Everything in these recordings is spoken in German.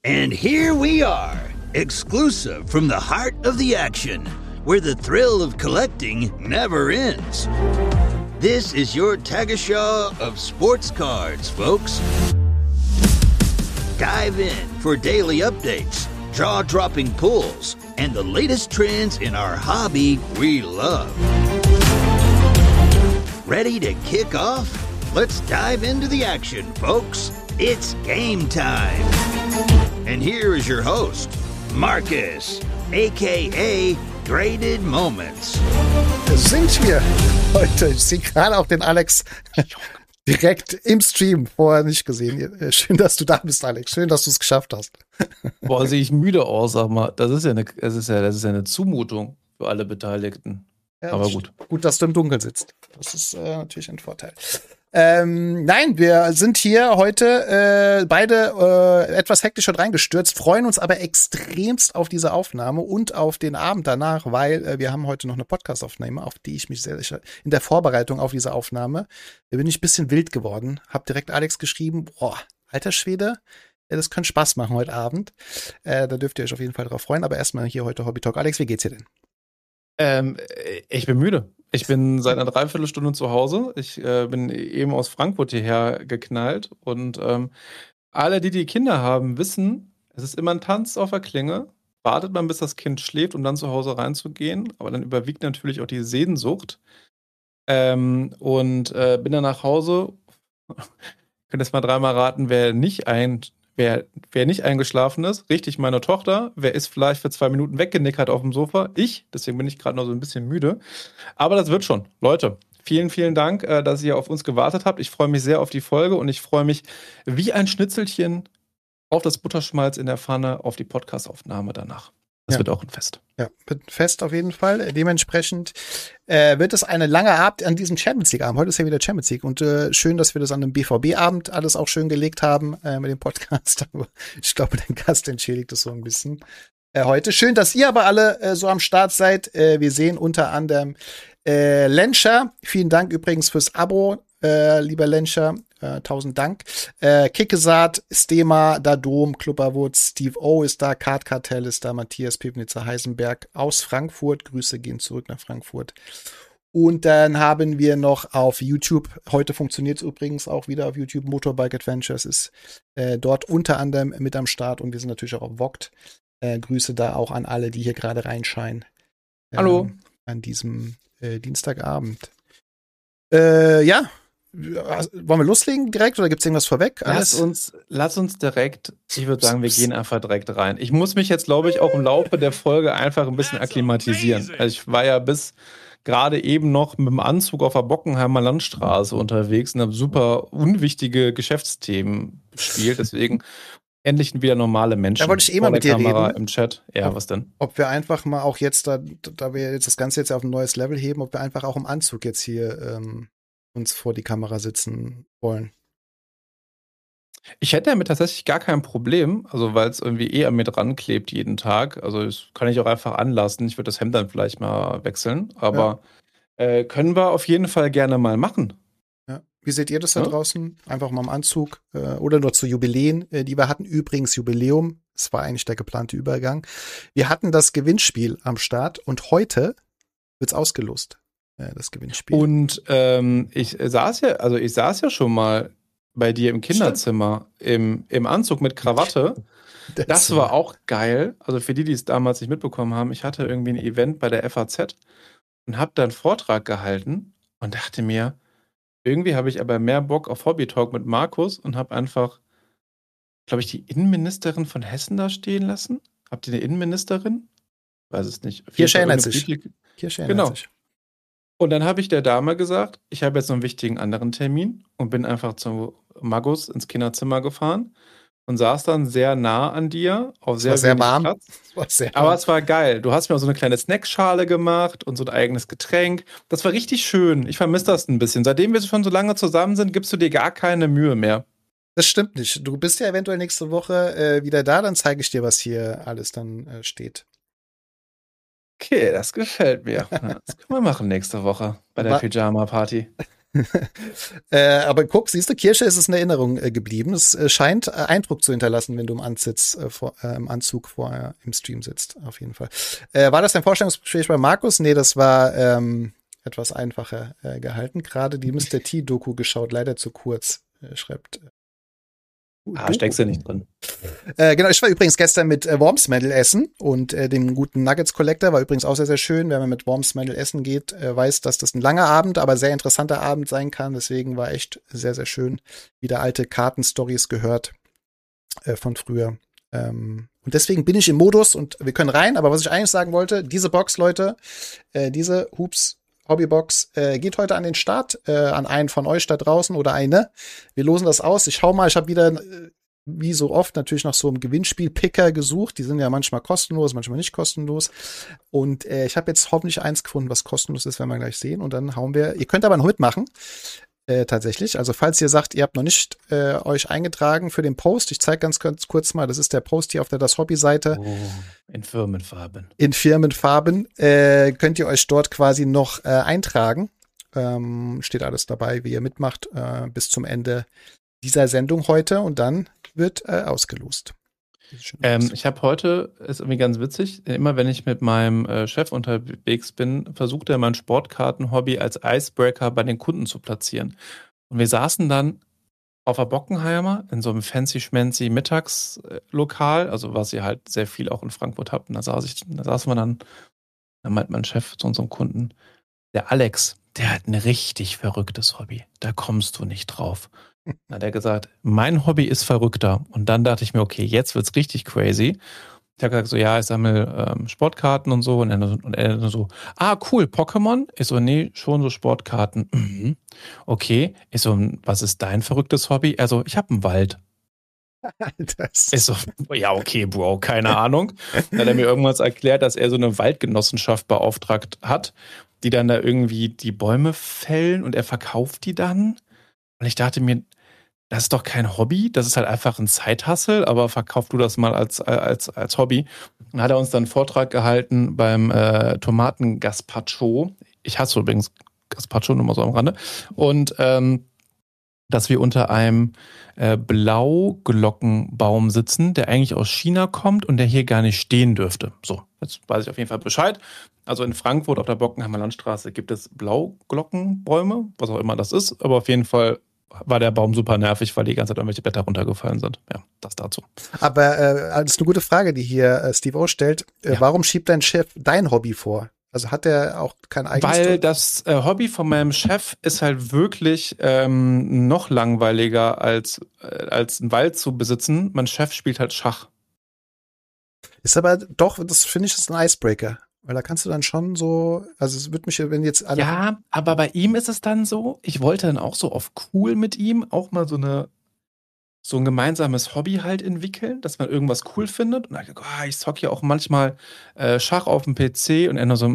And here we are, exclusive from the heart of the action, where the thrill of collecting never ends. This is your Tagesschau of sports cards, folks. Dive in for daily updates, jaw-dropping pulls, and the latest trends in our hobby we love. Ready to kick off? Let's dive into the action, folks. It's game time. And here is your host, Marcus, a.k.a. Graded Moments. Sind wir heute. Ich sehe gerade auch den Alex direkt im Stream vorher nicht gesehen. Schön, dass du da bist, Alex. Schön, dass du es geschafft hast. Boah, sehe ich müde aus, sag mal. Das ist ja eine Zumutung für alle Beteiligten. Ja, aber gut. Gut, dass du im Dunkeln sitzt. Das ist natürlich ein Vorteil. Nein, wir sind hier heute beide etwas hektisch reingestürzt, freuen uns aber extremst auf diese Aufnahme und auf den Abend danach, weil wir haben heute noch eine Podcast-Aufnahme, auf die ich mich sehr sicher in der Vorbereitung auf diese Aufnahme bin ich ein bisschen wild geworden. Hab direkt Alex geschrieben, boah, alter Schwede, das könnte Spaß machen heute Abend. Da dürft ihr euch auf jeden Fall drauf freuen, aber erstmal hier heute Hobby Talk. Alex, wie geht's dir denn? Ich bin müde. Ich bin seit einer Dreiviertelstunde zu Hause. Ich bin eben aus Frankfurt hierher geknallt. Und alle, die Kinder haben, wissen, es ist immer ein Tanz auf der Klinge. Wartet man, bis das Kind schläft, um dann zu Hause reinzugehen. Aber dann überwiegt natürlich auch die Sehnsucht. Bin dann nach Hause. Könnt jetzt mal dreimal raten, wer nicht eingeschlafen ist, richtig, meine Tochter. Wer ist vielleicht für 2 Minuten weggenickert auf dem Sofa? Ich. Deswegen bin ich gerade noch so ein bisschen müde. Aber das wird schon. Leute, vielen, vielen Dank, dass ihr auf uns gewartet habt. Ich freue mich sehr auf die Folge und ich freue mich wie ein Schnitzelchen auf das Butterschmalz in der Pfanne, auf die Podcast-Aufnahme danach. Das wird auch ein Fest. Ja, wird ein Fest auf jeden Fall. Dementsprechend wird es eine lange Abend an diesem Champions League-Abend. Heute ist ja wieder Champions League und schön, dass wir das an einem BVB-Abend alles auch schön gelegt haben mit dem Podcast. Ich glaube, der Gast entschädigt das so ein bisschen heute. Schön, dass ihr aber alle so am Start seid. Wir sehen unter anderem Lenscher. Vielen Dank übrigens fürs Abo, lieber Lenscher. 1000 Dank. Kickesaat, Stema, Dadom, Klubberwutz, Steve O ist da, Kartkartell ist da, Matthias Pipnitzer, Heisenberg aus Frankfurt. Grüße gehen zurück nach Frankfurt. Und dann haben wir noch auf YouTube, heute funktioniert es übrigens auch wieder auf YouTube, Motorbike Adventures ist dort unter anderem mit am Start und wir sind natürlich auch auf Vogt. Grüße da auch an alle, die hier gerade reinscheinen. Hallo. An diesem Dienstagabend. Ja. Wollen wir loslegen direkt oder gibt es irgendwas vorweg? Lass uns direkt, ich würde sagen, wir gehen einfach direkt rein. Ich muss mich jetzt, glaube ich, auch im Laufe der Folge einfach ein bisschen akklimatisieren. Also ich war ja bis gerade eben noch mit dem Anzug auf der Bockenheimer Landstraße unterwegs und habe super unwichtige Geschäftsthemen gespielt. Deswegen endlich wieder normale Menschen. Da wollte ich mal mit dir Kamera reden. Im Chat. Ja, was denn? Ob wir einfach mal auch jetzt, da wir jetzt das Ganze jetzt auf ein neues Level heben, ob wir einfach auch im Anzug jetzt hier uns vor die Kamera sitzen wollen. Ich hätte damit tatsächlich gar kein Problem, also weil es irgendwie an mir dran klebt jeden Tag. Also das kann ich auch einfach anlassen. Ich würde das Hemd dann vielleicht mal wechseln, aber können wir auf jeden Fall gerne mal machen. Ja. Wie seht ihr das da draußen? Einfach mal im Anzug oder nur zu Jubiläen, die wir hatten. Übrigens Jubiläum, es war eigentlich der geplante Übergang. Wir hatten das Gewinnspiel am Start und heute wird's ausgelost. Das Gewinnspiel. Und ich saß ja schon mal bei dir im Kinderzimmer im Anzug mit Krawatte. Das war auch geil. Also für die es damals nicht mitbekommen haben, ich hatte irgendwie ein Event bei der FAZ und habe da einen Vortrag gehalten und dachte mir, irgendwie habe ich aber mehr Bock auf Hobby Talk mit Markus und habe einfach, glaube ich, die Innenministerin von Hessen da stehen lassen. Habt ihr eine Innenministerin? Weiß es nicht. Kirsch erinnert sich. Genau. Und dann habe ich der Dame gesagt, ich habe jetzt noch einen wichtigen anderen Termin und bin einfach zu Magus ins Kinderzimmer gefahren und saß dann sehr nah an dir auf sehr wenig warm. Platz. Aber es war geil. Du hast mir auch so eine kleine Snackschale gemacht und so ein eigenes Getränk. Das war richtig schön. Ich vermisse das ein bisschen. Seitdem wir schon so lange zusammen sind, gibst du dir gar keine Mühe mehr. Das stimmt nicht. Du bist ja eventuell nächste Woche wieder da, dann zeige ich dir, was hier alles dann steht. Okay, das gefällt mir. Das können wir machen nächste Woche bei der Pyjama-Party. Aber guck, siehst du, Kirsche ist es in Erinnerung geblieben. Es scheint Eindruck zu hinterlassen, wenn du im Anzug im Stream sitzt, auf jeden Fall. War das dein Vorstellungsgespräch bei Markus? Nee, das war etwas einfacher gehalten. Gerade die Mr. T-Doku geschaut, leider zu kurz, schreibt. Steckst du nicht drin. Genau, ich war übrigens gestern mit Worms Medal essen und dem guten Nuggets Collector, war übrigens auch sehr, sehr schön. Wenn man mit Worms Medal essen geht, weiß, dass das ein langer Abend, aber sehr interessanter Abend sein kann. Deswegen war echt sehr, sehr schön. Wieder alte Kartenstories gehört von früher. Und deswegen bin ich im Modus und wir können rein. Aber was ich eigentlich sagen wollte, diese Box, Leute, diese Hoops Hobbybox geht heute an den Start, an einen von euch da draußen oder eine. Wir losen das aus. Ich schau mal, ich habe wieder, wie so oft, natürlich nach so einem Gewinnspiel-Picker gesucht. Die sind ja manchmal kostenlos, manchmal nicht kostenlos. Und ich habe jetzt hoffentlich eins gefunden, was kostenlos ist, werden wir gleich sehen. Und dann hauen wir, ihr könnt aber noch mitmachen. Tatsächlich. Also falls ihr sagt, ihr habt noch nicht euch eingetragen für den Post, ich zeige ganz kurz mal, das ist der Post hier auf der Das Hobby-Seite. Oh, in Firmenfarben. In Firmenfarben könnt ihr euch dort quasi noch eintragen. Steht alles dabei, wie ihr mitmacht bis zum Ende dieser Sendung heute und dann wird ausgelost. Ich habe heute, ist irgendwie ganz witzig, immer wenn ich mit meinem Chef unterwegs bin, versucht er mein Sportkarten-Hobby als Icebreaker bei den Kunden zu platzieren. Und wir saßen dann auf der Bockenheimer in so einem fancy-schmancy Mittagslokal, also was ihr halt sehr viel auch in Frankfurt habt. Und da saßen wir dann meint mein Chef zu unserem Kunden, der Alex, der hat ein richtig verrücktes Hobby. Da kommst du nicht drauf. Dann hat er gesagt, mein Hobby ist verrückter. Und dann dachte ich mir, okay, jetzt wird's richtig crazy. Ich habe gesagt, so, ja, ich sammle Sportkarten und so. Und er so, cool, Pokémon? Ich so, nee, schon so Sportkarten. Mhm. Okay. Ich so, was ist dein verrücktes Hobby? Er so, ich habe einen Wald. Ich so, ja, okay, Bro, keine Ahnung. Dann hat er mir irgendwas erklärt, dass er so eine Waldgenossenschaft beauftragt hat, die dann da irgendwie die Bäume fällen und er verkauft die dann. Und ich dachte mir, das ist doch kein Hobby, das ist halt einfach ein Zeithassel, aber verkauf du das mal als Hobby. Dann hat er uns dann einen Vortrag gehalten beim Tomaten-Gazpacho. Ich hasse übrigens Gazpacho, nur mal so am Rande. Und dass wir unter einem Blauglockenbaum sitzen, der eigentlich aus China kommt und der hier gar nicht stehen dürfte. So, jetzt weiß ich auf jeden Fall Bescheid. Also in Frankfurt auf der Bockenheimer Landstraße gibt es Blauglockenbäume, was auch immer das ist, aber auf jeden Fall war der Baum super nervig, weil die ganze Zeit irgendwelche Blätter runtergefallen sind. Ja, das dazu. Aber das ist eine gute Frage, die hier Steve O stellt. Ja. Warum schiebt dein Chef dein Hobby vor? Also hat er auch kein eigenes? Weil das Hobby von meinem Chef ist halt wirklich noch langweiliger als einen Wald zu besitzen. Mein Chef spielt halt Schach. Ist aber doch, das finde ich, ist ein Icebreaker. Weil da kannst du dann schon so, also es wird mich, wenn jetzt alle. Ja, aber bei ihm ist es dann so, ich wollte dann auch so auf cool mit ihm auch mal so ein gemeinsames Hobby halt entwickeln, dass man irgendwas cool findet. Und dann dachte ich, ich zocke ja auch manchmal Schach auf dem PC und er nur so,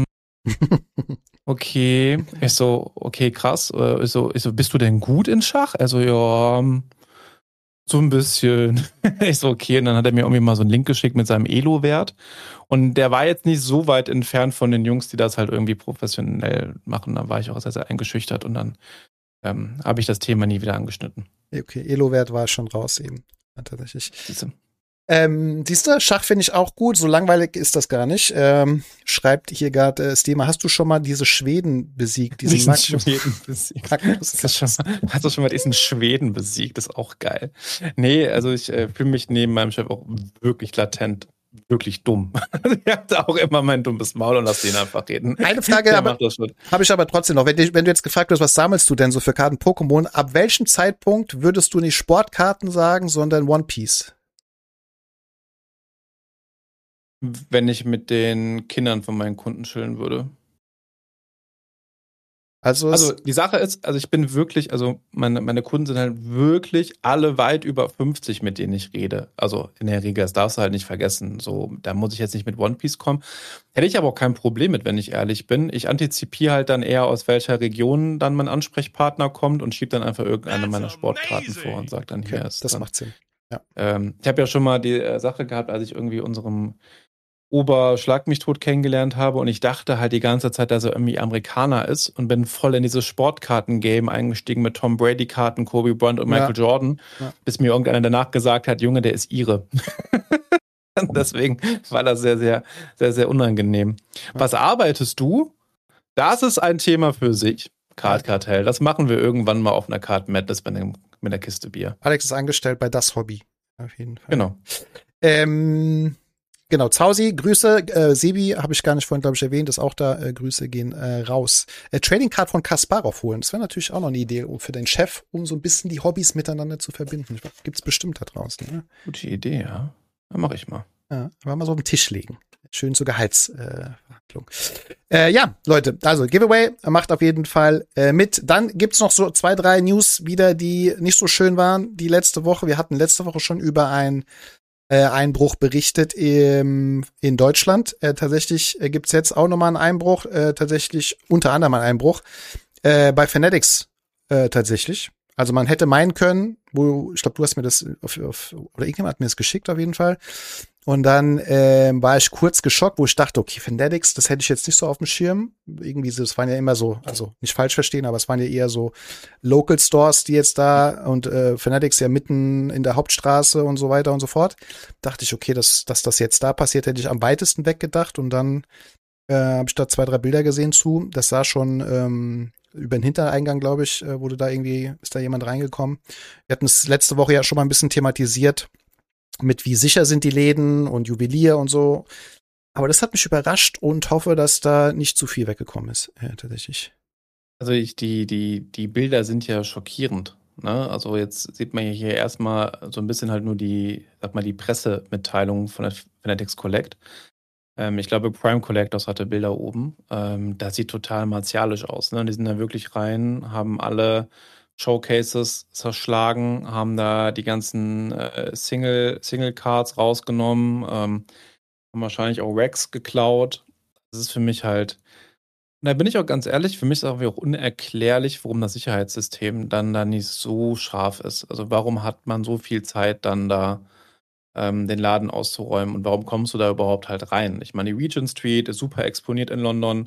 okay. Ich so, okay, krass. Ich so, bist du denn gut in Schach? Also, ja, so ein bisschen. Ich so, okay. Und dann hat er mir irgendwie mal so einen Link geschickt mit seinem Elo-Wert. Und der war jetzt nicht so weit entfernt von den Jungs, die das halt irgendwie professionell machen. Da war ich auch sehr, sehr eingeschüchtert und dann habe ich das Thema nie wieder angeschnitten. Okay, Elo-Wert war schon raus eben. Tatsächlich. Siehst du, Schach finde ich auch gut, so langweilig ist das gar nicht. Schreibt hier gerade Stema, hast du schon mal diese Schweden besiegt? Diesen Schweden besiegt. Hast du schon mal diesen Schweden besiegt? Das ist auch geil. Nee, also ich fühle mich neben meinem Chef auch wirklich latent, wirklich dumm. Ich hatte auch immer mein dummes Maul und lass den einfach reden. Eine Frage habe ich aber trotzdem noch. Wenn du jetzt gefragt wirst, was sammelst du denn so für Karten Pokémon, ab welchem Zeitpunkt würdest du nicht Sportkarten sagen, sondern One Piece? Wenn ich mit den Kindern von meinen Kunden chillen würde. Also die Sache ist, also ich bin wirklich, also meine Kunden sind halt wirklich alle weit über 50, mit denen ich rede. Also in der Regel, das darfst du halt nicht vergessen. So, da muss ich jetzt nicht mit One Piece kommen. Hätte ich aber auch kein Problem mit, wenn ich ehrlich bin. Ich antizipiere halt dann eher, aus welcher Region dann mein Ansprechpartner kommt und schiebe dann einfach irgendeine meiner Sportkarten vor und sage dann, hier ist das dann, macht Sinn. Ja. Ich habe ja schon mal die Sache gehabt, als ich irgendwie unserem Oberschlag mich tot kennengelernt habe und ich dachte halt die ganze Zeit, dass er irgendwie Amerikaner ist und bin voll in dieses Sportkarten-Game eingestiegen mit Tom Brady-Karten, Kobe Bryant und Michael Jordan, bis mir irgendeiner danach gesagt hat, Junge, der ist Ire. Deswegen war das sehr, sehr, sehr, sehr unangenehm. Was arbeitest du? Das ist ein Thema für sich. Kartkartell. Das machen wir irgendwann mal auf einer Card Madness mit einer Kiste Bier. Alex ist angestellt bei Das Hobby. Auf jeden Fall. Genau. Genau, Zausi, Grüße. Sebi, habe ich gar nicht vorhin, glaube ich, erwähnt, ist auch da. Grüße gehen raus. Trading Card von Kasparov holen. Das wäre natürlich auch noch eine Idee für den Chef, um so ein bisschen die Hobbys miteinander zu verbinden. Gibt's bestimmt da draußen. Ne? Gute Idee, ja. Dann mache ich mal. Ja, mal so auf den Tisch legen. Schön zur Gehaltsverhandlung. Ja, Leute, also Giveaway macht auf jeden Fall mit. Dann gibt's noch so 2, 3 News wieder, die nicht so schön waren die letzte Woche. Wir hatten letzte Woche schon über einen Einbruch berichtet in Deutschland. Tatsächlich gibt's jetzt auch nochmal einen Einbruch, tatsächlich unter anderem einen Einbruch bei Fanatics tatsächlich. Also man hätte meinen können, ich glaube, du hast mir das oder irgendjemand hat mir das geschickt auf jeden Fall. Und dann war ich kurz geschockt, wo ich dachte, okay, Fanatics, das hätte ich jetzt nicht so auf dem Schirm. Irgendwie, das waren ja immer so, also nicht falsch verstehen, aber es waren ja eher so Local Stores, die jetzt da und Fanatics ja mitten in der Hauptstraße und so weiter und so fort. Dachte ich, okay, dass das jetzt da passiert, hätte ich am weitesten weggedacht. Und dann habe ich da 2, 3 Bilder gesehen zu. Das sah schon über den Hintereingang, glaube ich, ist da jemand reingekommen. Wir hatten es letzte Woche ja schon mal ein bisschen thematisiert, mit wie sicher sind die Läden und Juwelier und so. Aber das hat mich überrascht und hoffe, dass da nicht zu viel weggekommen ist, tatsächlich. Also die Bilder sind ja schockierend. Ne? Also jetzt sieht man hier erstmal so ein bisschen halt nur die Pressemitteilung von der Fanatics Collect. Ich glaube, Prime Collectors hatte Bilder oben. Das sieht total martialisch aus. Ne? Die sind da wirklich rein, haben alle Showcases zerschlagen, haben da die ganzen Single-Cards rausgenommen, haben wahrscheinlich auch Racks geklaut. Das ist für mich halt, da bin ich auch ganz ehrlich, für mich ist auch unerklärlich, warum das Sicherheitssystem dann da nicht so scharf ist. Also warum hat man so viel Zeit dann da den Laden auszuräumen und warum kommst du da überhaupt halt rein? Ich meine, die Regent Street ist super exponiert in London.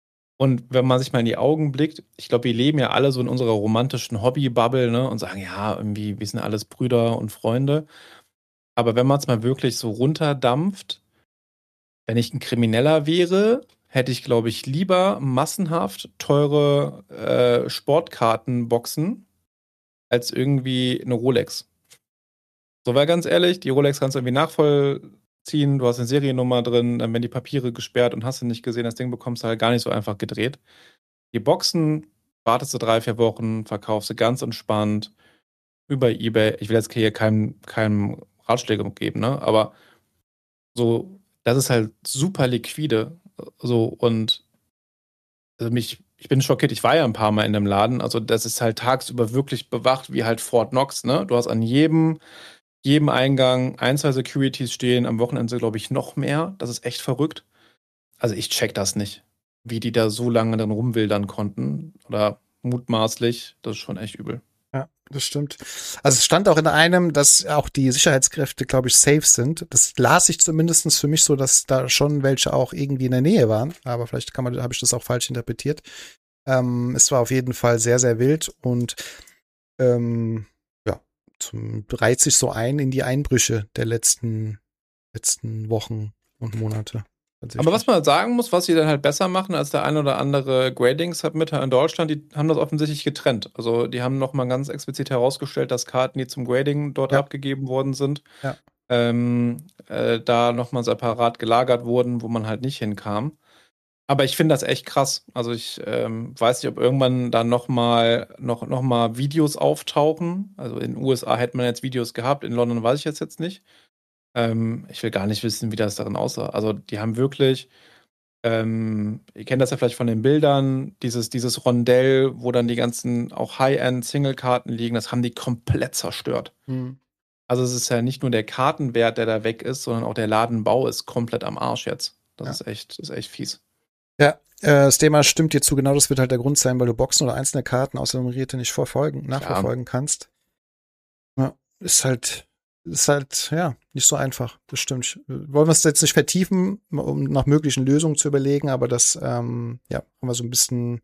Und wenn man sich mal in die Augen blickt, ich glaube, wir leben ja alle so in unserer romantischen Hobby-Bubble, ne, und sagen, ja, irgendwie, wir sind alles Brüder und Freunde. Aber wenn man es mal wirklich so runterdampft, wenn ich ein Krimineller wäre, hätte ich, glaube ich, lieber massenhaft teure Sportkartenboxen als irgendwie eine Rolex. So, weil ganz ehrlich, die Rolex kannst du irgendwie nachvollziehen, du hast eine Seriennummer drin, dann werden die Papiere gesperrt und hast du nicht gesehen, das Ding bekommst du halt gar nicht so einfach gedreht. Die Boxen wartest du 3, 4 Wochen, verkaufst du ganz entspannt über eBay. Ich will jetzt hier keinem Ratschläge geben, ne? Aber so, das ist halt super liquide. So, und also ich bin schockiert, ich war ja ein paar Mal in dem Laden, also das ist halt tagsüber wirklich bewacht, wie halt Fort Knox, ne? Du hast an jedem Eingang 1, 2 Securities stehen, am Wochenende glaube ich noch mehr. Das ist echt verrückt. Also ich check das nicht, wie die da so lange dann rumwildern konnten oder mutmaßlich. Das ist schon echt übel. Ja, das stimmt. Also es stand auch in einem, dass auch die Sicherheitskräfte, glaube ich, safe sind. Das las ich zumindest für mich so, dass da schon welche auch irgendwie in der Nähe waren. Aber vielleicht habe ich das auch falsch interpretiert. Es war auf jeden Fall sehr, sehr wild und reiht sich so ein in die Einbrüche der letzten Wochen und Monate. Aber was man sagen muss, was sie dann halt besser machen als der ein oder andere Grading-Submitter in Deutschland, die haben das offensichtlich getrennt. Also die haben nochmal ganz explizit herausgestellt, dass Karten, die zum Grading dort abgegeben worden sind, da nochmal separat gelagert wurden, wo man halt nicht hinkam. Aber ich finde das echt krass. Also ich weiß nicht, ob irgendwann da noch mal Videos auftauchen. Also in den USA hätte man jetzt Videos gehabt, in London weiß ich jetzt nicht. Ich will gar nicht wissen, wie das darin aussah. Also die haben wirklich, ihr kennt das ja vielleicht von den Bildern, dieses Rondell, wo dann die ganzen auch High-End-Single-Karten liegen, das haben die komplett zerstört. Also es ist ja nicht nur der Kartenwert, der da weg ist, sondern auch der Ladenbau ist komplett am Arsch jetzt. Das ist echt fies. Ja, das Thema stimmt dir zu. Genau, das wird halt der Grund sein, weil du Boxen oder einzelne Karten außer nummerierte nicht nachverfolgen kannst. Ja, ist halt ist halt, ja, nicht so einfach. Das stimmt. Wollen wir es jetzt nicht vertiefen, um nach möglichen Lösungen zu überlegen, aber das, ja, haben wir so ein bisschen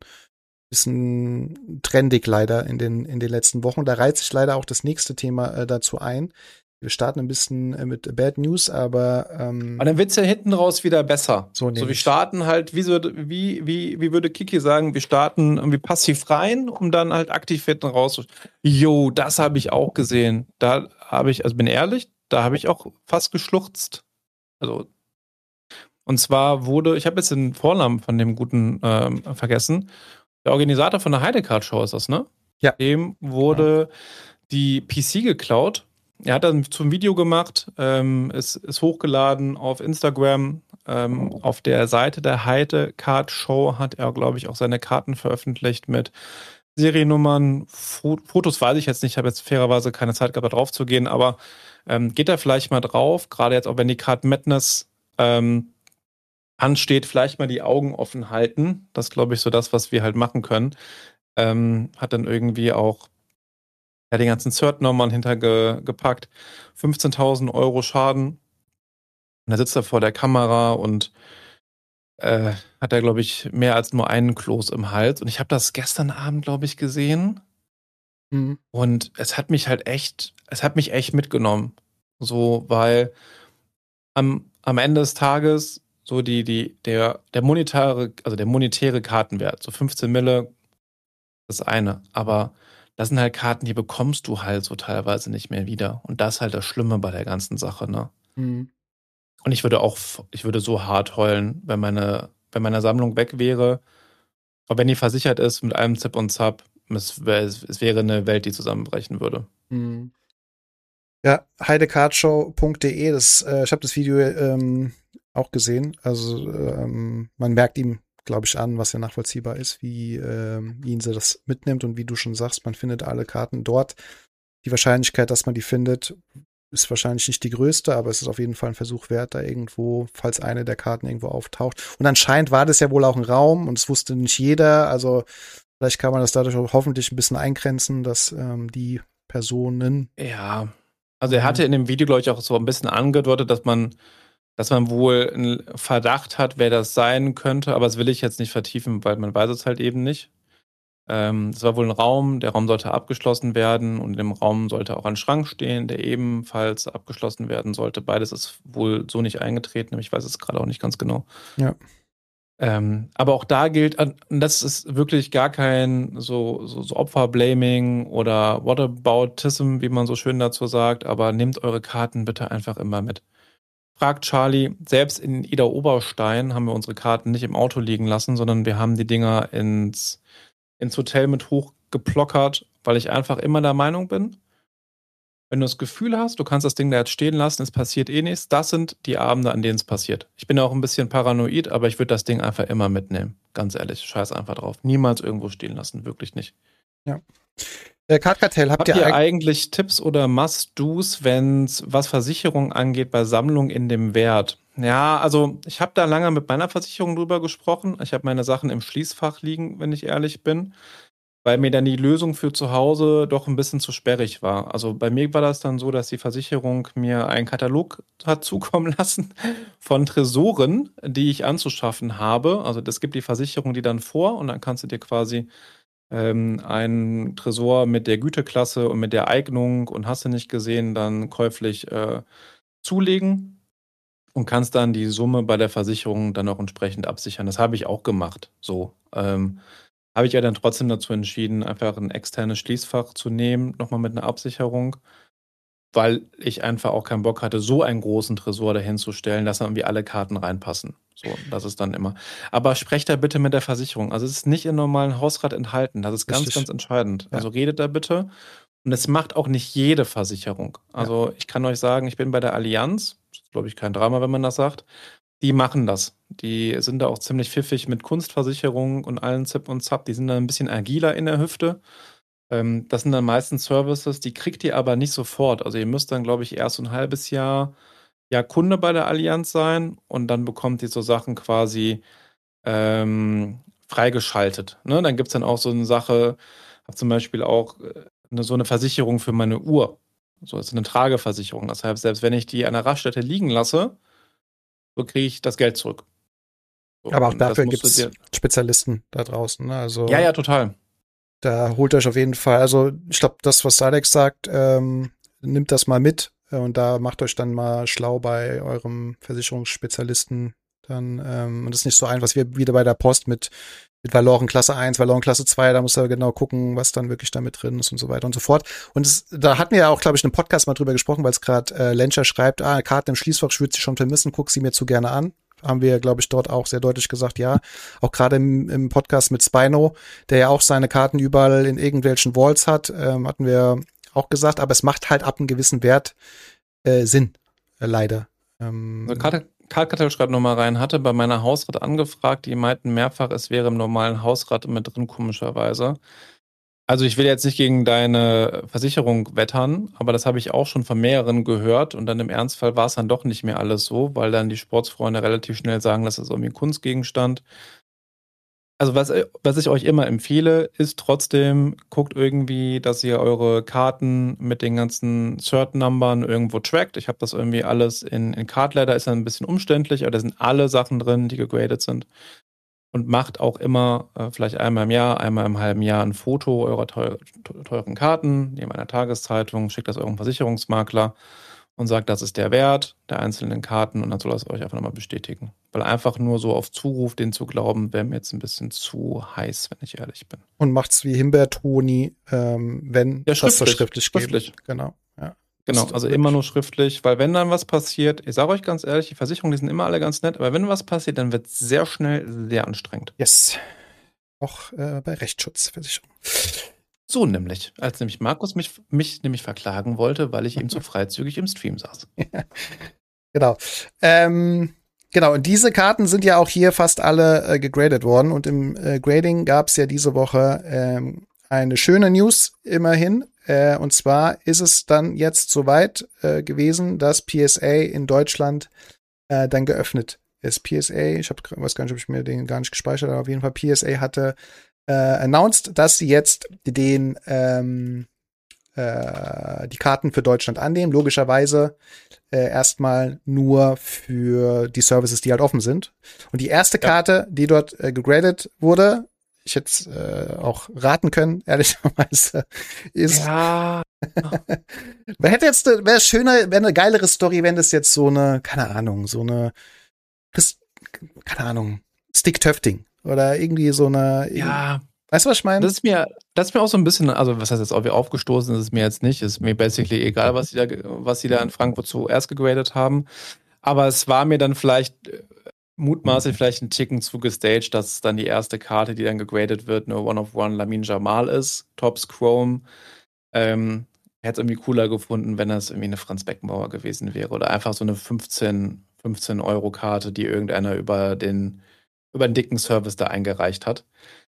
trendig leider in den letzten Wochen. Da reiht sich leider auch das nächste Thema dazu ein. Wir starten ein bisschen mit Bad News, aber dann wird's ja hinten raus wieder besser. So wir starten halt, wie würde Kiki sagen, wir starten irgendwie passiv rein, um dann halt aktiv hinten raus. Jo, das habe ich auch gesehen. Da habe ich, also bin ehrlich, da habe ich auch fast geschluchzt. Also, und zwar ich habe jetzt den Vornamen von dem Guten vergessen. Der Organisator von der Heidecard-Show ist das, ne? Ja. Dem wurde die PC geklaut. Er hat dann zum Video gemacht, ist hochgeladen auf Instagram. Auf der Seite der Heidecard-Show hat er, glaube ich, auch seine Karten veröffentlicht mit Seriennummern. Fotos weiß ich jetzt nicht, ich habe jetzt fairerweise keine Zeit gehabt, da drauf zu gehen, aber geht da vielleicht mal drauf, gerade jetzt auch wenn die Card Madness ansteht, vielleicht mal die Augen offen halten. Das ist, glaube ich, so das, was wir halt machen können. Hat dann irgendwie auch den ganzen Cert-Nummern hintergepackt. 15.000 Euro Schaden. Und da sitzt er vor der Kamera und hat er, glaube ich, mehr als nur einen Kloß im Hals. Und ich habe das gestern Abend, glaube ich, gesehen. Mhm. Und es hat mich echt mitgenommen. So, weil am Ende des Tages so der monetäre Kartenwert, so 15 Mille, das eine. Aber das sind halt Karten, die bekommst du halt so teilweise nicht mehr wieder. Und das ist halt das Schlimme bei der ganzen Sache, ne? Mhm. Und ich würde so hart heulen, wenn meine Sammlung weg wäre. Aber wenn die versichert ist mit allem Zip und Zap, es wäre eine Welt, die zusammenbrechen würde. Mhm. Ja, heidecardshow.de, ich habe das Video auch gesehen. Also man merkt ihm, glaube ich, an, was ja nachvollziehbar ist, wie ihn sie das mitnimmt und wie du schon sagst, man findet alle Karten dort. Die Wahrscheinlichkeit, dass man die findet, ist wahrscheinlich nicht die größte, aber es ist auf jeden Fall ein Versuch wert, da irgendwo, falls eine der Karten irgendwo auftaucht. Und anscheinend war das ja wohl auch ein Raum und es wusste nicht jeder. Also vielleicht kann man das dadurch auch hoffentlich ein bisschen eingrenzen, dass die Personen. Ja, also er hatte in dem Video, glaube ich, auch so ein bisschen angedeutet, dass man wohl einen Verdacht hat, wer das sein könnte, aber das will ich jetzt nicht vertiefen, weil man weiß es halt eben nicht. Es war wohl ein Raum, der Raum sollte abgeschlossen werden und in dem Raum sollte auch ein Schrank stehen, der ebenfalls abgeschlossen werden sollte. Beides ist wohl so nicht eingetreten, ich weiß es gerade auch nicht ganz genau. Ja. Aber auch da gilt, und das ist wirklich gar kein so Opferblaming oder Whataboutism, wie man so schön dazu sagt, aber nehmt eure Karten bitte einfach immer mit. Fragt Charlie, selbst in Ida Oberstein haben wir unsere Karten nicht im Auto liegen lassen, sondern wir haben die Dinger ins Hotel mit hochgeplockert, weil ich einfach immer der Meinung bin, wenn du das Gefühl hast, du kannst das Ding da jetzt stehen lassen, es passiert eh nichts, das sind die Abende, an denen es passiert. Ich bin auch ein bisschen paranoid, aber ich würde das Ding einfach immer mitnehmen. Ganz ehrlich, scheiß einfach drauf. Niemals irgendwo stehen lassen, wirklich nicht. Ja. Kartkartell, habt ihr eigentlich Tipps oder Must-Dos, was Versicherung angeht, bei Sammlung in dem Wert? Ja, also ich habe da lange mit meiner Versicherung drüber gesprochen. Ich habe meine Sachen im Schließfach liegen, wenn ich ehrlich bin, weil mir dann die Lösung für zu Hause doch ein bisschen zu sperrig war. Also bei mir war das dann so, dass die Versicherung mir einen Katalog hat zukommen lassen von Tresoren, die ich anzuschaffen habe. Also das gibt die Versicherung die dann vor und dann kannst du dir quasi einen Tresor mit der Güteklasse und mit der Eignung und hast du nicht gesehen, dann käuflich zulegen und kannst dann die Summe bei der Versicherung dann auch entsprechend absichern. Das habe ich auch gemacht. So. Habe ich ja dann trotzdem dazu entschieden, einfach ein externes Schließfach zu nehmen, nochmal mit einer Absicherung, weil ich einfach auch keinen Bock hatte, so einen großen Tresor dahin zu stellen, dass dann irgendwie alle Karten reinpassen. So, das ist dann immer. Aber sprecht da bitte mit der Versicherung. Also es ist nicht im normalen Hausrat enthalten. Das ist ganz, ganz entscheidend. Ja. Also redet da bitte. Und es macht auch nicht jede Versicherung. Also ich kann euch sagen, ich bin bei der Allianz. Das ist, glaube ich, kein Drama, wenn man das sagt. Die machen das. Die sind da auch ziemlich pfiffig mit Kunstversicherung und allen Zip und Zap. Die sind da ein bisschen agiler in der Hüfte. Das sind dann meistens Services, die kriegt ihr aber nicht sofort. Also ihr müsst dann, glaube ich, erst so ein halbes Jahr Kunde bei der Allianz sein und dann bekommt ihr so Sachen quasi freigeschaltet. Ne? Dann gibt es dann auch so eine Sache, habe zum Beispiel auch so eine Versicherung für meine Uhr. So, das ist eine Trageversicherung. Das heißt, selbst wenn ich die an der Raststätte liegen lasse, so kriege ich das Geld zurück. So, Aber auch und das dafür musst gibt du es Spezialisten da draußen. Ne? Also ja, total. da holt euch auf jeden Fall, also ich glaube, das, was Alex sagt, nimmt das mal mit und da macht euch dann mal schlau bei eurem Versicherungsspezialisten. Dann, und das ist nicht so einfach, was wir wieder bei der Post mit Valoren Klasse 1, Valoren Klasse 2, da muss er genau gucken, was dann wirklich damit drin ist und so weiter und so fort. Und da hatten wir ja auch, glaube ich, in einem Podcast mal drüber gesprochen, weil es gerade Lencher schreibt, Karten im Schließfach, ich würde sie schon vermissen, guck sie mir zu gerne an. Haben wir, glaube ich, dort auch sehr deutlich gesagt, ja. Auch gerade im Podcast mit Spino, der ja auch seine Karten überall in irgendwelchen Vaults hat, hatten wir auch gesagt, aber es macht halt ab einem gewissen Wert Sinn, leider. Kartkartell schreibt nochmal rein, hatte bei meiner Hausrat angefragt, die meinten mehrfach, es wäre im normalen Hausrat mit drin, komischerweise. Also ich will jetzt nicht gegen deine Versicherung wettern, aber das habe ich auch schon von mehreren gehört und dann im Ernstfall war es dann doch nicht mehr alles so, weil dann die Sportsfreunde relativ schnell sagen, das ist irgendwie ein Kunstgegenstand. Also was ich euch immer empfehle, ist trotzdem, guckt irgendwie, dass ihr eure Karten mit den ganzen Cert-Numbern irgendwo trackt. Ich habe das irgendwie alles in Cardladder, ist dann ein bisschen umständlich, aber da sind alle Sachen drin, die gegradet sind. Und macht auch immer, vielleicht einmal im Jahr, einmal im halben Jahr ein Foto eurer teuren Karten, neben einer Tageszeitung, schickt das eurem Versicherungsmakler und sagt, das ist der Wert der einzelnen Karten und dann soll das euch einfach nochmal bestätigen. Weil einfach nur so auf Zuruf, den zu glauben, wäre mir jetzt ein bisschen zu heiß, wenn ich ehrlich bin. Und macht's wie Himbeer-Toni, wenn ja, das so schriftlich geht. Schriftlich. Genau, ja. Genau, also immer nur schriftlich, weil wenn dann was passiert, ich sage euch ganz ehrlich, die Versicherungen, die sind immer alle ganz nett, aber wenn was passiert, dann wird es sehr schnell sehr anstrengend. Yes. Auch bei Rechtsschutzversicherung. So nämlich, als nämlich Markus mich nämlich verklagen wollte, weil ich ihm zu freizügig im Stream saß. Genau. Genau, und diese Karten sind ja auch hier fast alle gegradet worden und im Grading gab es ja diese Woche eine schöne News immerhin. Und zwar ist es dann jetzt soweit gewesen, dass PSA in Deutschland dann geöffnet ist. PSA, weiß gar nicht, ob ich mir den gar nicht gespeichert habe, auf jeden Fall PSA hatte announced, dass sie jetzt die Karten für Deutschland annehmen. Logischerweise erstmal nur für die Services, die halt offen sind. Und die erste Karte, die dort gegradet wurde, ich hätte auch raten können, ehrlicherweise, ist. Ja. Wäre schöner, wäre eine geilere Story, wenn das jetzt so eine, keine Ahnung, Stick-Töfting oder irgendwie so eine. Ja. Weißt du, was ich meine? Das ist mir auch so ein bisschen, also was heißt jetzt, ob wir aufgestoßen ist es mir jetzt nicht, ist mir basically egal, was sie da in Frankfurt zuerst gegradet haben. Aber es war mir dann vielleicht mutmaßlich vielleicht ein Ticken zu gestaged, dass dann die erste Karte, die dann gegradet wird, eine One-of-One Lamine Jamal ist, Tops Chrome. Hätte es irgendwie cooler gefunden, wenn das irgendwie eine Franz Beckenbauer gewesen wäre oder einfach so eine 15 Euro Karte, die irgendeiner über den dicken Service da eingereicht hat.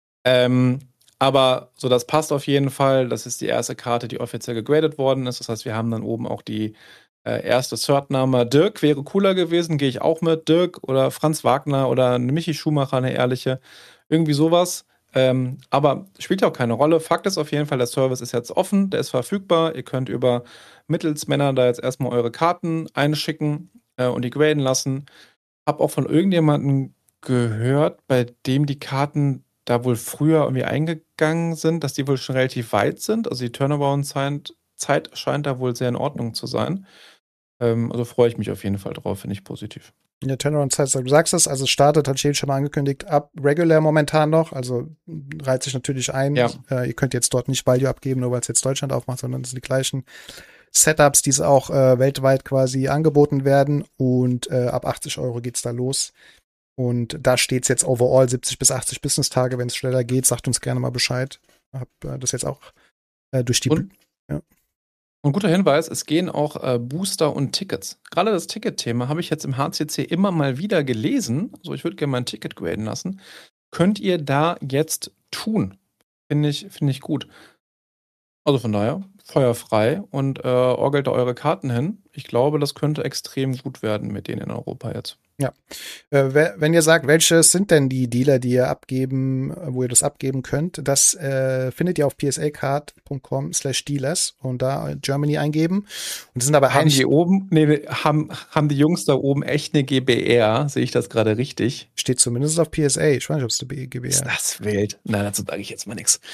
Aber so, das passt auf jeden Fall. Das ist die erste Karte, die offiziell gegradet worden ist. Das heißt, wir haben dann oben auch die erste Cert-Nummer. Dirk wäre cooler gewesen, gehe ich auch mit. Dirk oder Franz Wagner oder eine Michi Schumacher, eine ehrliche. Irgendwie sowas. Aber spielt ja auch keine Rolle. Fakt ist auf jeden Fall, der Service ist jetzt offen, der ist verfügbar. Ihr könnt über Mittelsmänner da jetzt erstmal eure Karten einschicken und die graden lassen. Hab auch von irgendjemandem gehört, bei dem die Karten da wohl früher irgendwie eingegangen sind, dass die wohl schon relativ weit sind. Also die Turnaround-Zeit scheint da wohl sehr in Ordnung zu sein. Also freue ich mich auf jeden Fall drauf, finde ich positiv. In der Turnaround-Zeit, du sagst es, also es startet, hat Shane schon mal angekündigt, ab regular momentan noch, also reiht sich natürlich ein. Ja. Ihr könnt jetzt dort nicht Value abgeben, nur weil es jetzt Deutschland aufmacht, sondern es sind die gleichen Setups, die auch weltweit quasi angeboten werden und ab 80 Euro geht's da los. Und da steht's jetzt overall 70 bis 80 Business-Tage. Wenn es schneller geht, sagt uns gerne mal Bescheid. Hab das jetzt auch durch die... Und guter Hinweis, es gehen auch Booster und Tickets. Gerade das Ticket-Thema habe ich jetzt im HCC immer mal wieder gelesen. Also ich würde gerne mein Ticket graden lassen. Könnt ihr da jetzt tun? Finde ich gut. Also von daher, feuerfrei und orgelt da eure Karten hin. Ich glaube, das könnte extrem gut werden mit denen in Europa jetzt. Ja. Wenn ihr sagt, welche sind denn die Dealer, die ihr wo ihr das abgeben könnt, das findet ihr auf psacard.com/dealers und da Germany eingeben. Und das sind aber haben die Jungs da oben echt eine GBR? Sehe ich das gerade richtig? Steht zumindest auf PSA. Ich weiß nicht, ob es eine GBR ist. Das wild. Nein, dazu sage ich jetzt mal nichts.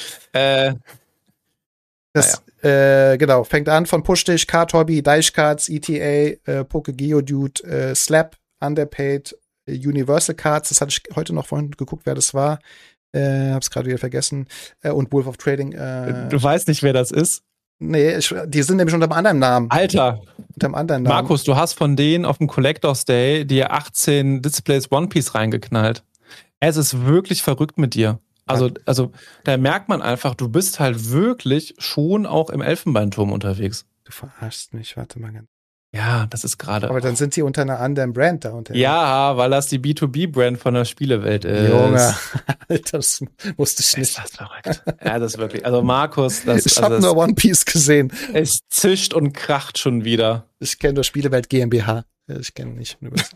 Genau, fängt an von Pushstich, Card Hobby, Deichcards, ETA, Poke Geodude, Slap, Underpaid, Universal Cards, das hatte ich heute noch vorhin geguckt, wer das war. Hab's gerade wieder vergessen. Und Wolf of Trading. Du weißt nicht, wer das ist? Nee, die sind nämlich unter einem anderen Namen. Alter! Unter einem anderen Namen. Markus, du hast von denen auf dem Collectors Day dir 18 Displays One Piece reingeknallt. Es ist wirklich verrückt mit dir. Also da merkt man einfach, du bist halt wirklich schon auch im Elfenbeinturm unterwegs. Du verarschst mich, warte mal ganz. Ja, das ist gerade. Aber dann sind sie unter einer anderen Brand da unterwegs. Ja, weil das die B2B-Brand von der Spielewelt ist. Junge, das wusste ich nicht. Ist das verrückt. Ja, das ist wirklich. Also Markus, ich habe nur One Piece gesehen. Es zischt und kracht schon wieder. Ich kenne nur Spielewelt GmbH. Ich kenne nicht.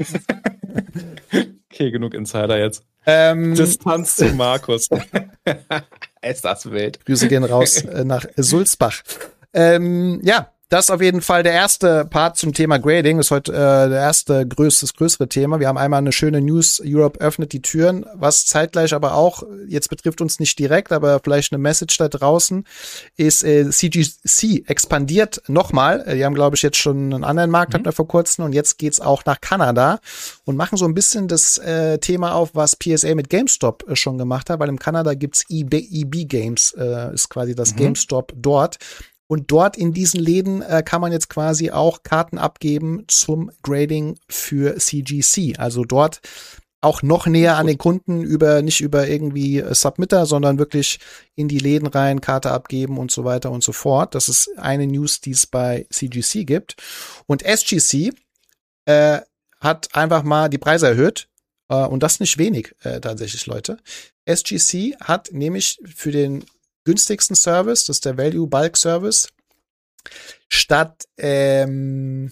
Okay, genug Insider jetzt. Distanz zu Markus. Ist das wild. Grüße gehen raus nach Sulzbach. Ja, das ist auf jeden Fall der erste Part zum Thema Grading. Ist heute das größere Thema. Wir haben einmal eine schöne News. Europe öffnet die Türen, was zeitgleich aber auch, jetzt betrifft uns nicht direkt, aber vielleicht eine Message da draußen, ist CGC expandiert nochmal. Die haben, glaube ich, jetzt schon einen anderen Markt, hatten wir vor kurzem, und jetzt geht's auch nach Kanada und machen so ein bisschen das Thema auf, was PSA mit GameStop schon gemacht hat, weil in Kanada gibt's EB Games, ist quasi das GameStop dort. Und dort in diesen Läden kann man jetzt quasi auch Karten abgeben zum Grading für CGC. Also dort auch noch näher an den Kunden nicht über irgendwie Submitter, sondern wirklich in die Läden rein, Karte abgeben und so weiter und so fort. Das ist eine News, die es bei CGC gibt. Und SGC hat einfach mal die Preise erhöht. Und das nicht wenig tatsächlich, Leute. SGC hat nämlich für den günstigsten Service, das ist der Value Bulk Service, statt 17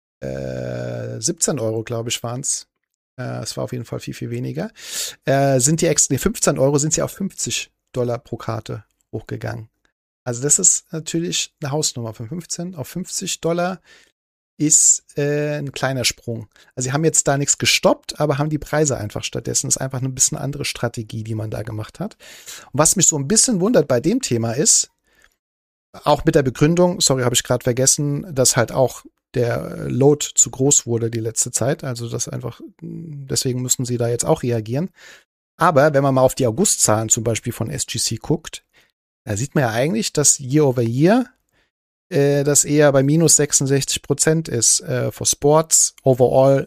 Euro, glaube ich, waren es. Es war auf jeden Fall viel, viel weniger. Sind die 15 Euro, sind sie auf $50 pro Karte hochgegangen. Also das ist natürlich eine Hausnummer. Von 15 auf $50 ist ein kleiner Sprung. Also sie haben jetzt da nichts gestoppt, aber haben die Preise einfach stattdessen. Das ist einfach eine bisschen andere Strategie, die man da gemacht hat. Und was mich so ein bisschen wundert bei dem Thema ist, auch mit der Begründung, sorry, habe ich gerade vergessen, dass halt auch der Load zu groß wurde die letzte Zeit. Also das einfach, deswegen müssen sie da jetzt auch reagieren. Aber wenn man mal auf die Augustzahlen zum Beispiel von SGC guckt, da sieht man ja eigentlich, dass Year over Year das eher bei minus 66% ist. For Sports overall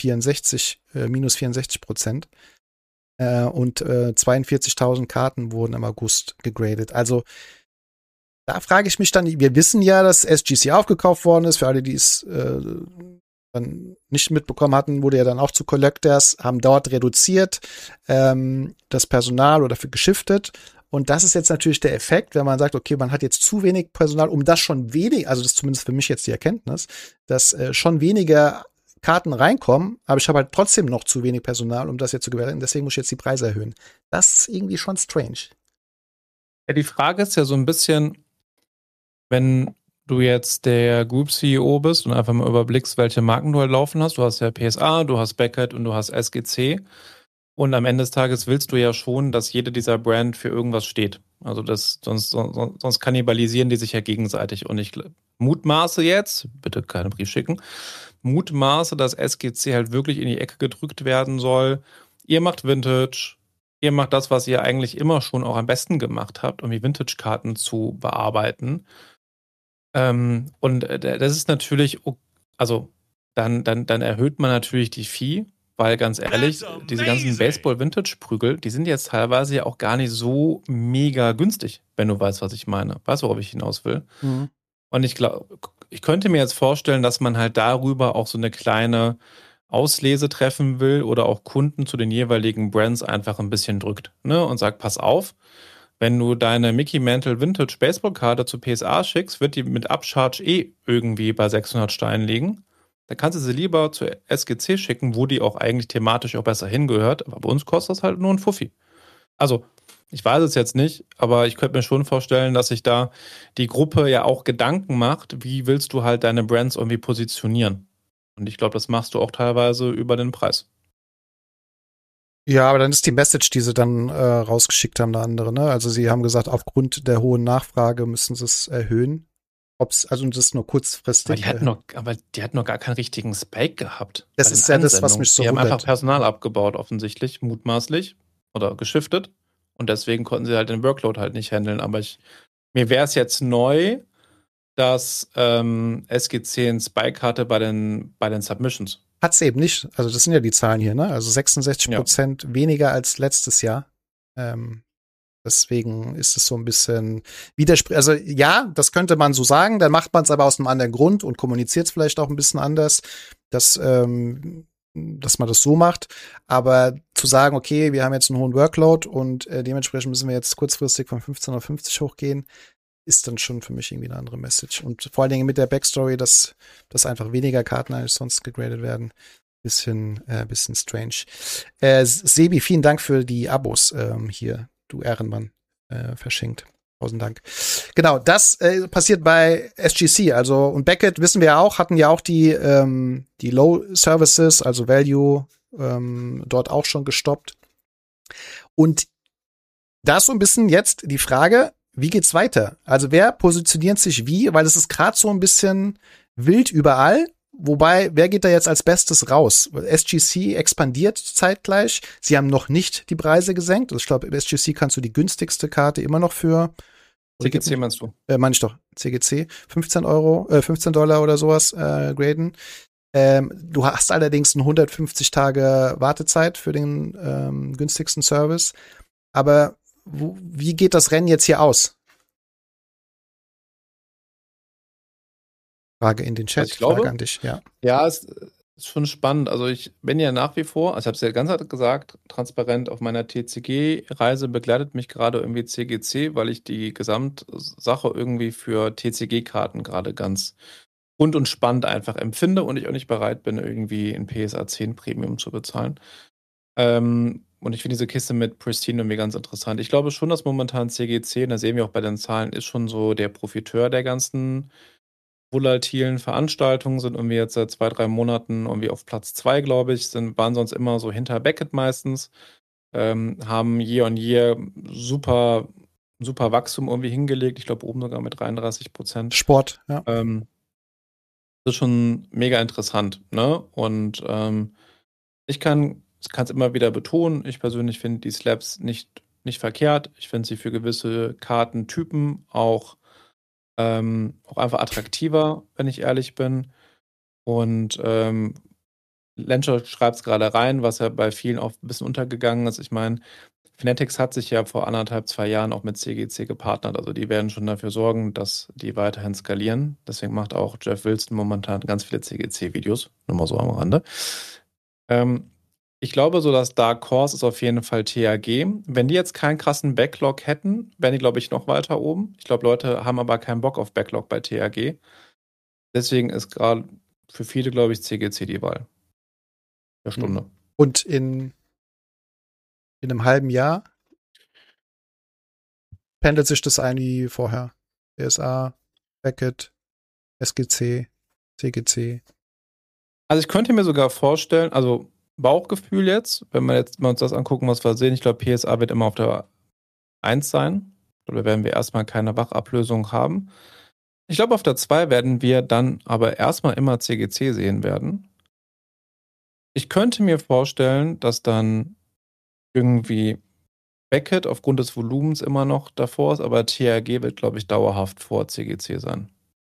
minus 64%. Und 42.000 Karten wurden im August gegradet. Also da frage ich mich dann, wir wissen ja, dass SGC aufgekauft worden ist. Für alle, die es dann nicht mitbekommen hatten, wurde ja dann auch zu Collectors, haben dort reduziert das Personal oder für geschiftet. Und das ist jetzt natürlich der Effekt, wenn man sagt, okay, man hat jetzt zu wenig Personal, um das schon wenig, also das ist zumindest für mich jetzt die Erkenntnis, dass schon weniger Karten reinkommen, aber ich habe halt trotzdem noch zu wenig Personal, um das jetzt zu gewährleisten. Deswegen muss ich jetzt die Preise erhöhen. Das ist irgendwie schon strange. Ja, die Frage ist ja so ein bisschen, wenn du jetzt der Group CEO bist und einfach mal überblickst, welche Marken du halt laufen hast. Du hast ja PSA, du hast Beckett und du hast SGC. Und am Ende des Tages willst du ja schon, dass jede dieser Brand für irgendwas steht. Also sonst kannibalisieren die sich ja gegenseitig. Und ich mutmaße jetzt, bitte keinen Brief schicken, mutmaße, dass SGC halt wirklich in die Ecke gedrückt werden soll. Ihr macht Vintage, ihr macht das, was ihr eigentlich immer schon auch am besten gemacht habt, um die Vintage-Karten zu bearbeiten. Und das ist natürlich, also dann erhöht man natürlich die Fee. Weil ganz ehrlich, diese ganzen Baseball-Vintage-Prügel, die sind jetzt teilweise ja auch gar nicht so mega günstig, wenn du weißt, was ich meine. Weißt du, worauf ich hinaus will? Mhm. Und ich glaube, ich könnte mir jetzt vorstellen, dass man halt darüber auch so eine kleine Auslese treffen will oder auch Kunden zu den jeweiligen Brands einfach ein bisschen drückt, ne? Und sagt, pass auf, wenn du deine Mickey Mantle Vintage Baseball-Karte zu PSA schickst, wird die mit Upcharge irgendwie bei 600 Steinen liegen. dann kannst du sie lieber zur SGC schicken, wo die auch eigentlich thematisch auch besser hingehört. Aber bei uns kostet das halt nur ein Fuffi. Also, ich weiß es jetzt nicht, aber ich könnte mir schon vorstellen, dass sich da die Gruppe ja auch Gedanken macht, wie willst du halt deine Brands irgendwie positionieren. Und ich glaube, das machst du auch teilweise über den Preis. Ja, aber dann ist die Message, die sie dann rausgeschickt haben, eine andere, ne? Also sie haben gesagt, aufgrund der hohen Nachfrage müssen sie es erhöhen. Also das ist nur kurzfristig. Aber die hat noch gar keinen richtigen Spike gehabt. Das ist ja das, was mich so wundert. Die haben wundert. einfach Personal abgebaut, offensichtlich, mutmaßlich. Oder geschiftet. Und deswegen konnten sie halt den Workload halt nicht handeln. Aber mir wäre es jetzt neu, dass SGC einen Spike hatte bei den Submissions. Hat's eben nicht. Also das sind ja die Zahlen hier, ne? Also 66% weniger als letztes Jahr. Deswegen ist es so ein bisschen widersprüchlich. Also ja, das könnte man so sagen. Dann macht man es aber aus einem anderen Grund und kommuniziert es vielleicht auch ein bisschen anders, dass man das so macht. Aber zu sagen, okay, wir haben jetzt einen hohen Workload und dementsprechend müssen wir jetzt kurzfristig von 15 auf 50 hochgehen, ist dann schon für mich irgendwie eine andere Message. Und vor allen Dingen mit der Backstory, dass einfach weniger Karten als sonst gegradet werden. Bisschen strange. Sebi, vielen Dank für die Abos hier. Du Ehrenmann, verschenkt. 1000 Dank. Genau, das passiert bei SGC. Also, und Beckett, wissen wir ja auch, hatten ja auch die Low Services, also Value, dort auch schon gestoppt. Und da ist so ein bisschen jetzt die Frage, wie geht's weiter? Also, wer positioniert sich wie? Weil es ist gerade so ein bisschen wild überall. Wobei, wer geht da jetzt als Bestes raus? SGC expandiert zeitgleich. Sie haben noch nicht die Preise gesenkt. Also ich glaube, im SGC kannst du die günstigste Karte immer noch für CGC meinst du? Meine ich doch, CGC. $15 oder sowas graden. Du hast allerdings eine 150 Tage Wartezeit für den günstigsten Service. Aber wie geht das Rennen jetzt hier aus? Frage in den Chat, also ich glaube, Frage an dich, ja. Ja, es ist schon spannend. Also ich bin ja nach wie vor, also ich habe es ja ganz gesagt, transparent auf meiner TCG-Reise begleitet mich gerade irgendwie CGC, weil ich die Gesamtsache irgendwie für TCG-Karten gerade ganz rund und spannend einfach empfinde und ich auch nicht bereit bin, irgendwie ein PSA 10 Premium zu bezahlen. Und ich finde diese Kiste mit Pristine irgendwie ganz interessant. Ich glaube schon, dass momentan CGC, und da sehen wir auch bei den Zahlen, ist schon so der Profiteur der ganzen volatilen Veranstaltungen, sind irgendwie jetzt seit 2-3 Monaten irgendwie auf Platz 2, glaube ich, waren sonst immer so hinter Beckett meistens, haben year on year super Wachstum irgendwie hingelegt, ich glaube oben sogar mit 33%. Sport, ja. Das ist schon mega interessant, ne? Und ich kann es immer wieder betonen, ich persönlich finde die Slabs nicht verkehrt, ich finde sie für gewisse Kartentypen auch einfach attraktiver, wenn ich ehrlich bin. Und Lencher schreibt es gerade rein, was ja bei vielen auch ein bisschen untergegangen ist. Ich meine, Fanatics hat sich ja vor 1,5-2 Jahren auch mit CGC gepartnert. Also die werden schon dafür sorgen, dass die weiterhin skalieren. Deswegen macht auch Jeff Wilson momentan ganz viele CGC-Videos. Nur mal so am Rande. Ich glaube, so das Dark Horse ist auf jeden Fall TAG. Wenn die jetzt keinen krassen Backlog hätten, wären die, glaube ich, noch weiter oben. Ich glaube, Leute haben aber keinen Bock auf Backlog bei TAG. Deswegen ist gerade für viele, glaube ich, CGC die Wahl der Stunde. Und in einem halben Jahr pendelt sich das ein wie vorher. PSA, Beckett, SGC, CGC. Also ich könnte mir sogar vorstellen, also Bauchgefühl jetzt, wenn wir uns das angucken, was wir sehen, ich glaube, PSA wird immer auf der 1 sein. Oder werden wir erstmal keine Wachablösung haben. Ich glaube, auf der 2 werden wir dann aber erstmal immer CGC sehen werden. Ich könnte mir vorstellen, dass dann irgendwie Beckett aufgrund des Volumens immer noch davor ist, aber TAG wird, glaube ich, dauerhaft vor CGC sein.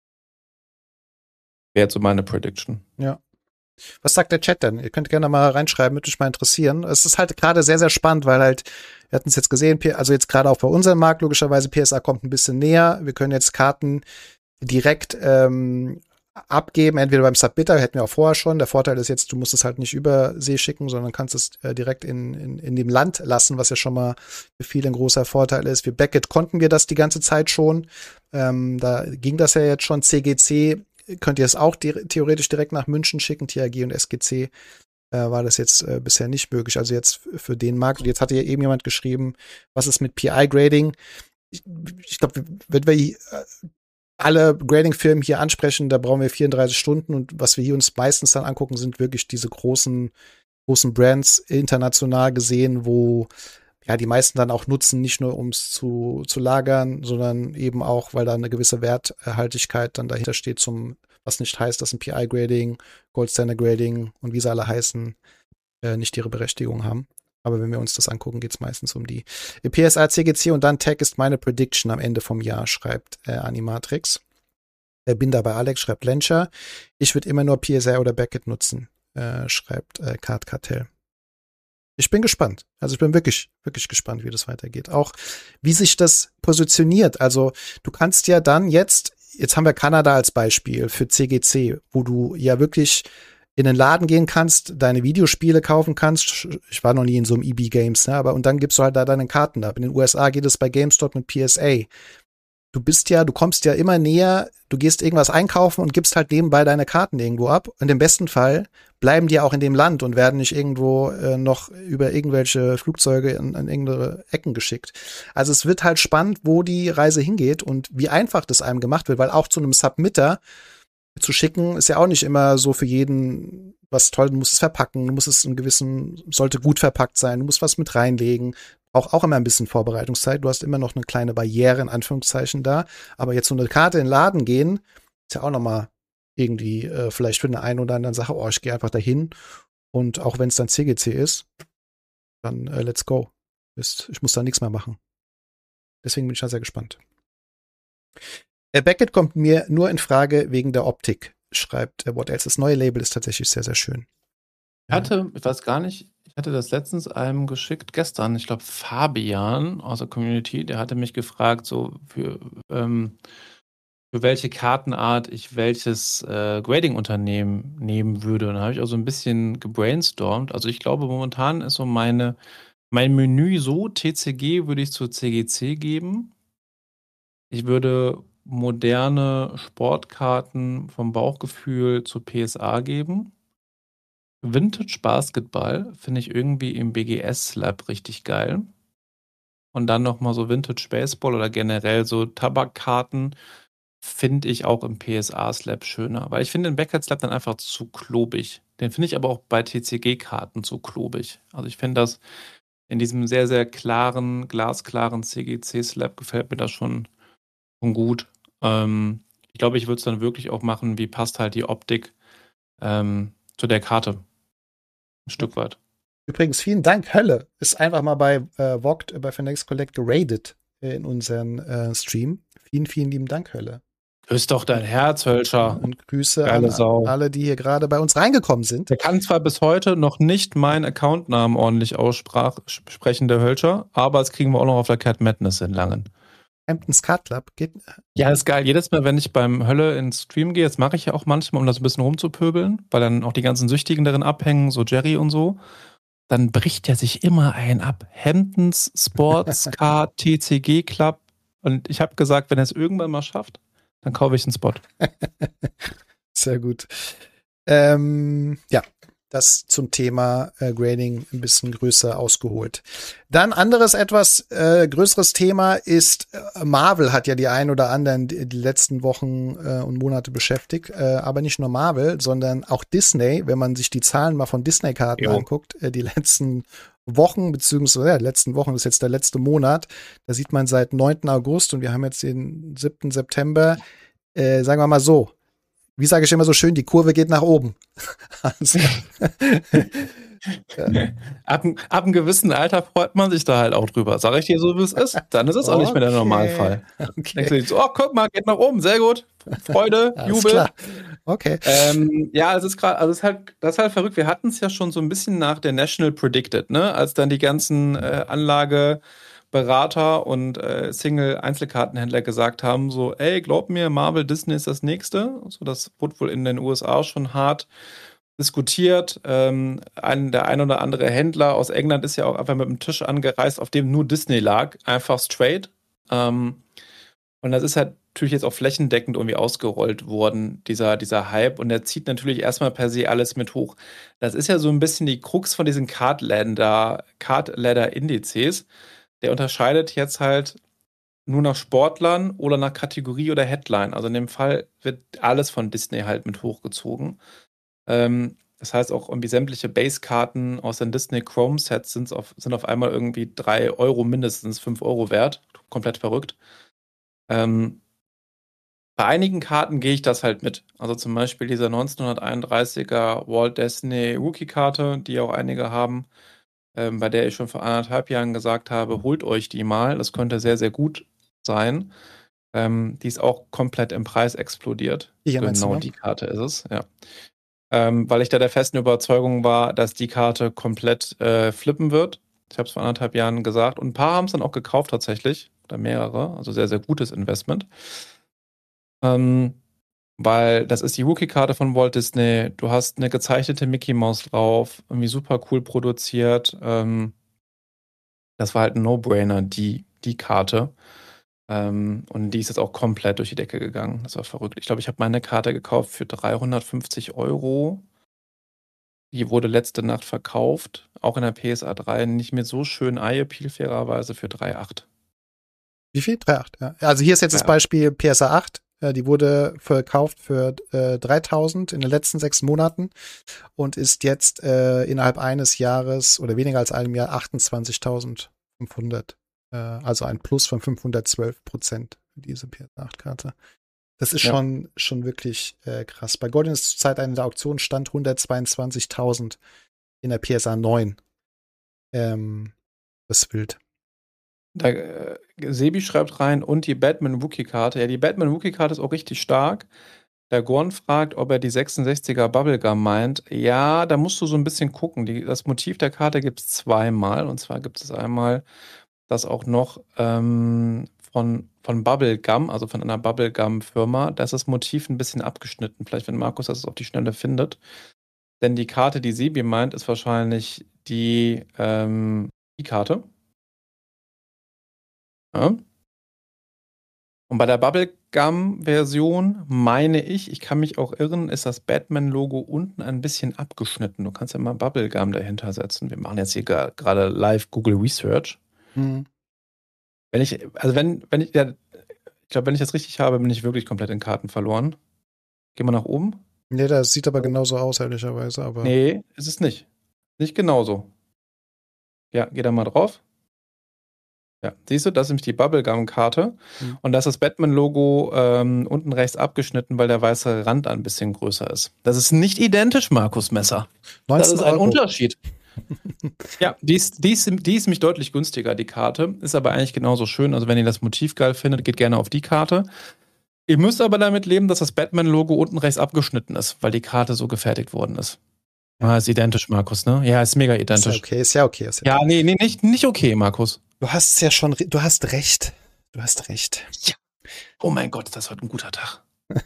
Wäre jetzt so meine Prediction. Ja. Was sagt der Chat denn? Ihr könnt gerne mal reinschreiben, würde mich mal interessieren. Es ist halt gerade sehr, sehr spannend, weil halt, wir hatten es jetzt gesehen, also jetzt gerade auch bei unserem Markt, logischerweise, PSA kommt ein bisschen näher. Wir können jetzt Karten direkt abgeben, entweder beim Subbidder, hätten wir auch vorher schon. Der Vorteil ist jetzt, du musst es halt nicht über See schicken, sondern kannst es direkt in dem Land lassen, was ja schon mal für viele ein großer Vorteil ist. Für Beckett konnten wir das die ganze Zeit schon. Da ging das ja jetzt schon. CGC könnt ihr es auch theoretisch direkt nach München schicken, THG und SGC. War das jetzt bisher nicht möglich. Also jetzt für den Markt. Und jetzt hatte ja eben jemand geschrieben, was ist mit PI-Grading? Ich glaube, wenn wir alle Grading-Firmen hier ansprechen, da brauchen wir 34 Stunden. Und was wir hier uns meistens dann angucken, sind wirklich diese großen Brands international gesehen, wo ja die meisten dann auch nutzen, nicht nur um es zu lagern, sondern eben auch, weil da eine gewisse Werthaltigkeit dann dahinter steht, was nicht heißt, dass ein PI-Grading, Gold Standard Grading und wie sie alle heißen, nicht ihre Berechtigung haben. Aber wenn wir uns das angucken, geht es meistens um die PSA, CGC und dann Tag ist meine Prediction am Ende vom Jahr, schreibt Animatrix. Bin da bei Alex, schreibt Lencher. Ich würde immer nur PSA oder Beckett nutzen, schreibt Card Cartel. Ich bin gespannt. Also ich bin wirklich, wirklich gespannt, wie das weitergeht. Auch wie sich das positioniert. Also du kannst ja dann jetzt haben wir Kanada als Beispiel für CGC, wo du ja wirklich in den Laden gehen kannst, deine Videospiele kaufen kannst. Ich war noch nie in so einem EB Games, ne? Aber und dann gibst du halt da deine Karten ab. In den USA geht es bei GameStop mit PSA. Du kommst ja immer näher, du gehst irgendwas einkaufen und gibst halt nebenbei deine Karten irgendwo ab. Und im besten Fall bleiben die auch in dem Land und werden nicht irgendwo noch über irgendwelche Flugzeuge in irgendeine Ecken geschickt. Also es wird halt spannend, wo die Reise hingeht und wie einfach das einem gemacht wird, weil auch zu einem Submitter zu schicken ist ja auch nicht immer so für jeden was toll. Du musst es verpacken, du musst es sollte gut verpackt sein, du musst was mit reinlegen. Auch immer ein bisschen Vorbereitungszeit. Du hast immer noch eine kleine Barriere, in Anführungszeichen, da. Aber jetzt so eine Karte in den Laden gehen, ist ja auch noch mal irgendwie vielleicht für eine ein oder andere Sache, ich gehe einfach dahin. Und auch wenn es dann CGC ist, dann let's go. Ich muss da nichts mehr machen. Deswegen bin ich da sehr gespannt. Beckett kommt mir nur in Frage wegen der Optik, schreibt What Else. Das neue Label ist tatsächlich sehr, sehr schön. Ich weiß gar nicht, ich hatte das letztens einem geschickt, gestern, ich glaube Fabian aus der Community, der hatte mich gefragt, so für welche Kartenart ich welches Grading-Unternehmen nehmen würde. Und da habe ich auch so ein bisschen gebrainstormt. Also ich glaube, momentan ist so mein Menü so, TCG würde ich zur CGC geben. Ich würde moderne Sportkarten vom Bauchgefühl zur PSA geben. Vintage Basketball finde ich irgendwie im BGS Lab richtig geil. Und dann nochmal so Vintage Baseball oder generell so Tabakkarten finde ich auch im PSA Slab schöner. Weil ich finde den Beckett Slab dann einfach zu klobig. Den finde ich aber auch bei TCG-Karten zu klobig. Also ich finde das in diesem sehr, sehr klaren, glasklaren CGC Slab gefällt mir das schon gut. Ich glaube, ich würde es dann wirklich auch machen, wie passt halt die Optik zu der Karte. Ein Stück weit. Übrigens, vielen Dank, Hölle. Ist einfach mal bei Vogt, bei Phoenix Collect geradet in unseren Stream. Vielen, vielen lieben Dank, Hölle. Küss doch dein Herz, Hölscher. Und Grüße an alle, die hier gerade bei uns reingekommen sind. Der kann zwar bis heute noch nicht meinen Accountnamen ordentlich aussprechen, der Hölscher, aber das kriegen wir auch noch auf der Cat Madness in Langen. Hamptons Card Club geht. Ja, ist geil. Jedes Mal, wenn ich beim Hölle ins Stream gehe, das mache ich ja auch manchmal, um das ein bisschen rumzupöbeln, weil dann auch die ganzen Süchtigen darin abhängen, so Jerry und so. Dann bricht er sich immer einen ab. Hamptons Sports Card TCG Club. Und ich habe gesagt, wenn er es irgendwann mal schafft, dann kaufe ich einen Spot. Sehr gut. Ja, das zum Thema Grading ein bisschen größer ausgeholt. Dann anderes, etwas größeres Thema ist, Marvel hat ja die ein oder anderen die letzten Wochen und Monate beschäftigt. Aber nicht nur Marvel, sondern auch Disney, wenn man sich die Zahlen mal von Disney-Karten anguckt, die letzten Wochen, beziehungsweise letzten Wochen, das ist jetzt der letzte Monat, da sieht man seit 9. August und wir haben jetzt den 7. September, sagen wir mal so, wie sage ich immer so schön, die Kurve geht nach oben. Also, ab einem gewissen Alter freut man sich da halt auch drüber. Sag ich dir so, wie es ist, dann ist es auch nicht mehr der Normalfall. Okay. Denkst du so, guck mal, geht nach oben, sehr gut. Freude, Jubel. Klar. Okay. Ja, es ist gerade, also das ist halt verrückt. Wir hatten es ja schon so ein bisschen nach der National Predicted, ne? Als dann die ganzen Anlageberater und Single-Einzelkartenhändler gesagt haben, so, ey, glaub mir, Marvel, Disney ist das Nächste. So, das wurde wohl in den USA schon hart diskutiert. Der ein oder andere Händler aus England ist ja auch einfach mit dem Tisch angereist, auf dem nur Disney lag, einfach straight. Und das ist halt natürlich jetzt auch flächendeckend irgendwie ausgerollt worden, dieser Hype. Und der zieht natürlich erstmal per se alles mit hoch. Das ist ja so ein bisschen die Krux von diesen Card-Ladder-Indizes. Der unterscheidet jetzt halt nur nach Sportlern oder nach Kategorie oder Headline. Also in dem Fall wird alles von Disney halt mit hochgezogen. Das heißt auch irgendwie sämtliche Base-Karten aus den Disney Chrome-Sets sind auf einmal irgendwie 3 Euro mindestens 5 Euro wert. Komplett verrückt. Bei einigen Karten gehe ich das halt mit. Also zum Beispiel diese 1931er Walt Disney Rookie-Karte, die auch einige haben, bei der ich schon vor 1,5 Jahren gesagt habe, holt euch die mal. Das könnte sehr, sehr gut sein. Die ist auch komplett im Preis explodiert. Genau die Karte ist es, ja. Weil ich da der festen Überzeugung war, dass die Karte komplett flippen wird. Ich habe es vor 1,5 Jahren gesagt. Und ein paar haben es dann auch gekauft tatsächlich. Oder mehrere. Also sehr, sehr gutes Investment. Weil das ist die Rookie-Karte von Walt Disney. Du hast eine gezeichnete Mickey Mouse drauf. Irgendwie super cool produziert. Das war halt ein No-Brainer, die Karte. Und die ist jetzt auch komplett durch die Decke gegangen. Das war verrückt. Ich glaube, ich habe meine Karte gekauft für 350 Euro. Die wurde letzte Nacht verkauft. Auch in der PSA 3. Nicht mit so schön Eye-Appeal fairerweise für 3,8. Wie viel? 3,8, ja. Also hier ist jetzt 3,8. Das Beispiel PSA 8. Die wurde verkauft für 3.000 in den letzten 6 Monaten und ist jetzt innerhalb eines Jahres oder weniger als einem Jahr 28.500. Also ein Plus von 512% für diese PSA-8-Karte. Das ist schon wirklich krass. Bei Goldin ist zur Zeit einer Auktion stand 122.000 in der PSA 9. Das ist wild. Sebi schreibt rein, und die Batman-Wookie-Karte. Ja, die Batman-Wookie-Karte ist auch richtig stark. Der Gorn fragt, ob er die 66er Bubblegum meint. Ja, da musst du so ein bisschen gucken. Das Motiv der Karte gibt es zweimal. Und zwar gibt es einmal das auch noch von Bubblegum, also von einer Bubblegum-Firma. Da ist das Motiv ein bisschen abgeschnitten. Vielleicht, wenn Markus das auf die Schnelle findet. Denn die Karte, die Sebi meint, ist wahrscheinlich die Karte. Ja. Und bei der Bubblegum-Version meine ich kann mich auch irren, ist das Batman-Logo unten ein bisschen abgeschnitten. Du kannst ja mal Bubblegum dahinter setzen. Wir machen jetzt hier gerade live Google Research. Mhm. Ich glaube, wenn ich das richtig habe, bin ich wirklich komplett in Karten verloren. Gehen wir nach oben? Nee, das sieht aber genauso aus, ehrlicherweise. Aber nee, ist es nicht. Nicht genauso. Ja, geh da mal drauf. Ja, siehst du, das ist nämlich die Bubblegum-Karte. Mhm. Und da ist das Batman-Logo unten rechts abgeschnitten, weil der weiße Rand ein bisschen größer ist. Das ist nicht identisch, Markus Messer. Das ist ein Unterschied. Ja, die ist nämlich deutlich günstiger, die Karte. Ist aber eigentlich genauso schön. Also wenn ihr das Motiv geil findet, geht gerne auf die Karte. Ihr müsst aber damit leben, dass das Batman-Logo unten rechts abgeschnitten ist, weil die Karte so gefertigt worden ist. Ja, ist identisch, Markus, ne? Ja, ist mega identisch. Ist ja okay. Ja, nee, nicht okay, Markus. Du hast ja schon, du hast recht. Ja. Oh mein Gott, das ist heute ein guter Tag.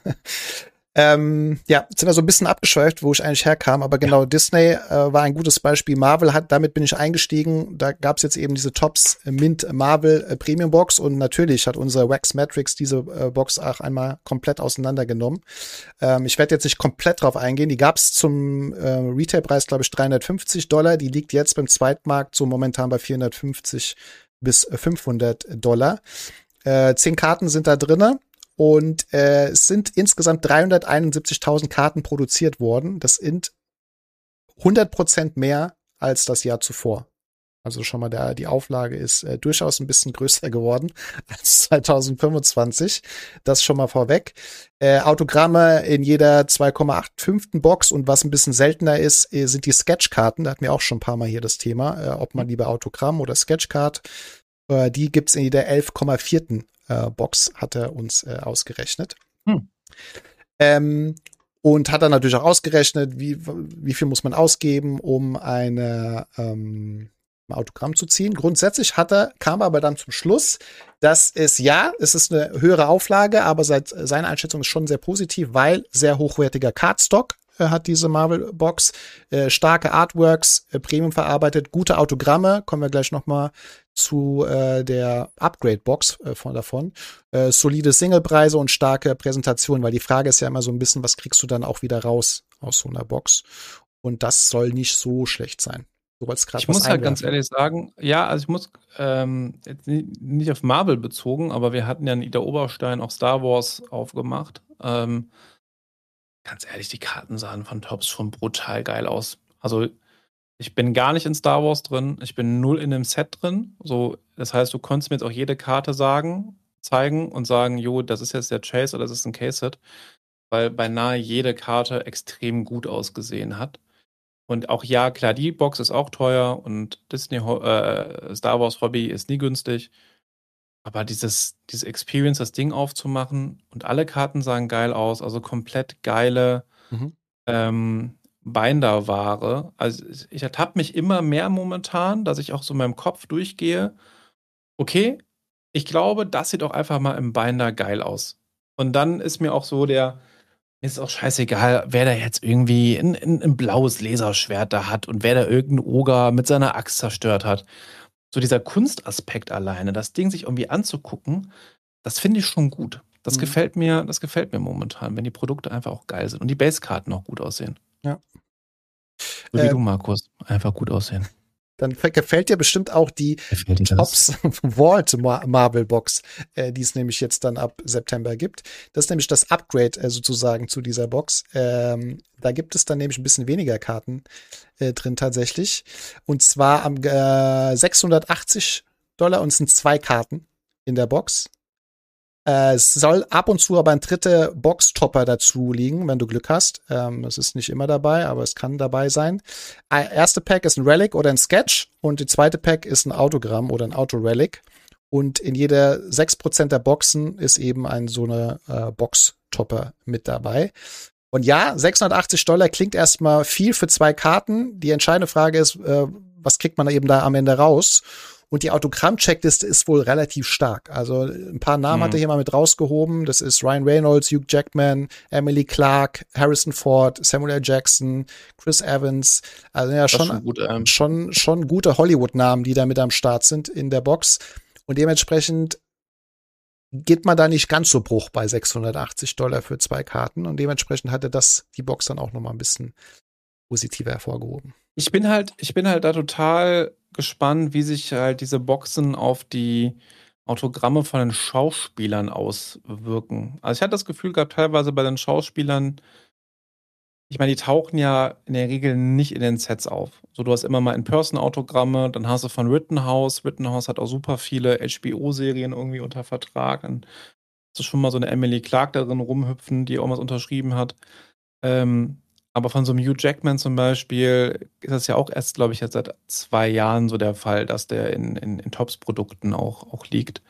Sind wir so ein bisschen abgeschweift, wo ich eigentlich herkam, aber genau, ja. Disney war ein gutes Beispiel. Marvel damit bin ich eingestiegen. Da gab es jetzt eben diese Tops Mint Marvel Premium Box und natürlich hat unser Wax Matrix diese Box auch einmal komplett auseinandergenommen. Ich werde jetzt nicht komplett drauf eingehen. Die gab es zum Retailpreis, glaube ich, $350. Die liegt jetzt beim Zweitmarkt so momentan bei $450 bis $500. 10 Karten sind da drinne. Und es sind insgesamt 371.000 Karten produziert worden. Das sind 100% mehr als das Jahr zuvor. Also schon mal die Auflage ist durchaus ein bisschen größer geworden als 2025. Das schon mal vorweg. Autogramme in jeder 2,85. Box und was ein bisschen seltener ist, sind die Sketchkarten. Da hatten wir auch schon ein paar Mal hier das Thema, ob man lieber Autogramm oder Sketchcard. Die gibt's in jeder 11,4. Box hat er uns ausgerechnet. Und hat dann natürlich auch ausgerechnet, wie viel muss man ausgeben, um ein Autogramm zu ziehen. Grundsätzlich kam aber dann zum Schluss, dass es ist eine höhere Auflage, aber seine Einschätzung ist schon sehr positiv, weil sehr hochwertiger Cardstock. hat diese Marvel-Box. Starke Artworks, Premium verarbeitet, gute Autogramme, kommen wir gleich noch mal zu der Upgrade-Box davon. Solide Singlepreise und starke Präsentation, weil die Frage ist ja immer so ein bisschen, was kriegst du dann auch wieder raus aus so einer Box? Und das soll nicht so schlecht sein. Ich muss halt ganz ehrlich sagen, ja, also ich muss jetzt nicht auf Marvel bezogen, aber wir hatten ja in Ida Oberstein auch Star Wars aufgemacht. Ganz ehrlich, die Karten sahen von Topps schon brutal geil aus. Also ich bin gar nicht in Star Wars drin, ich bin null in dem Set drin. So, das heißt, du konntest mir jetzt auch jede Karte zeigen und sagen, jo, das ist jetzt der Chase oder das ist ein Case-Set, weil beinahe jede Karte extrem gut ausgesehen hat. Und auch ja, klar, die Box ist auch teuer und Star Wars Hobby ist nie günstig. Aber diese Experience, das Ding aufzumachen und alle Karten sahen geil aus, also komplett geile Binder-Ware. Also ich ertappe mich immer mehr momentan, dass ich auch so in meinem Kopf durchgehe, okay, ich glaube, das sieht auch einfach mal im Binder geil aus. Und dann ist mir auch so mir ist auch scheißegal, wer da jetzt irgendwie ein blaues Laserschwert da hat und wer da irgendeinen Oger mit seiner Axt zerstört hat. So dieser Kunstaspekt alleine, das Ding sich irgendwie anzugucken, das finde ich schon gut. Das gefällt mir momentan, wenn die Produkte einfach auch geil sind und die Basekarten auch gut aussehen. Ja. So wie du, Markus, einfach gut aussehen. Dann gefällt dir bestimmt auch die Topps Vault Marvel Box, die es nämlich jetzt dann ab September gibt. Das ist nämlich das Upgrade sozusagen zu dieser Box. Da gibt es dann nämlich ein bisschen weniger Karten drin tatsächlich. Und zwar am $680 und es sind 2 Karten in der Box. Es soll ab und zu aber ein dritter Box-Topper dazu liegen, wenn du Glück hast. Das ist nicht immer dabei, aber es kann dabei sein. Erste Pack ist ein Relic oder ein Sketch und die zweite Pack ist ein Autogramm oder ein Auto-Relic. Und in jeder 6% der Boxen ist eben so eine Box-Topper mit dabei. Und ja, $680 klingt erstmal viel für 2 Karten. Die entscheidende Frage ist, was kriegt man eben da am Ende raus? Und die Autogramm-Checkliste ist wohl relativ stark. Also ein paar Namen hat er hier mal mit rausgehoben. Das ist Ryan Reynolds, Hugh Jackman, Emily Clark, Harrison Ford, Samuel L. Jackson, Chris Evans. Also ja, schon gute Hollywood-Namen, die da mit am Start sind in der Box. Und dementsprechend geht man da nicht ganz so Bruch bei $680 für 2 Karten. Und dementsprechend hatte die Box dann auch noch mal ein bisschen positiver hervorgehoben. Ich bin halt da total gespannt, wie sich halt diese Boxen auf die Autogramme von den Schauspielern auswirken. Also ich hatte das Gefühl gehabt, teilweise bei den Schauspielern, ich meine, die tauchen ja in der Regel nicht in den Sets auf. So, du hast immer mal In-Person-Autogramme, dann hast du von Rittenhouse. Rittenhouse hat auch super viele HBO-Serien irgendwie unter Vertrag. Dann hast du schon mal so eine Emily Clark darin rumhüpfen, die auch was unterschrieben hat. Aber von so einem Hugh Jackman zum Beispiel ist das ja auch erst, glaube ich, jetzt seit 2 Jahren so der Fall, dass der in Tops-Produkten auch liegt.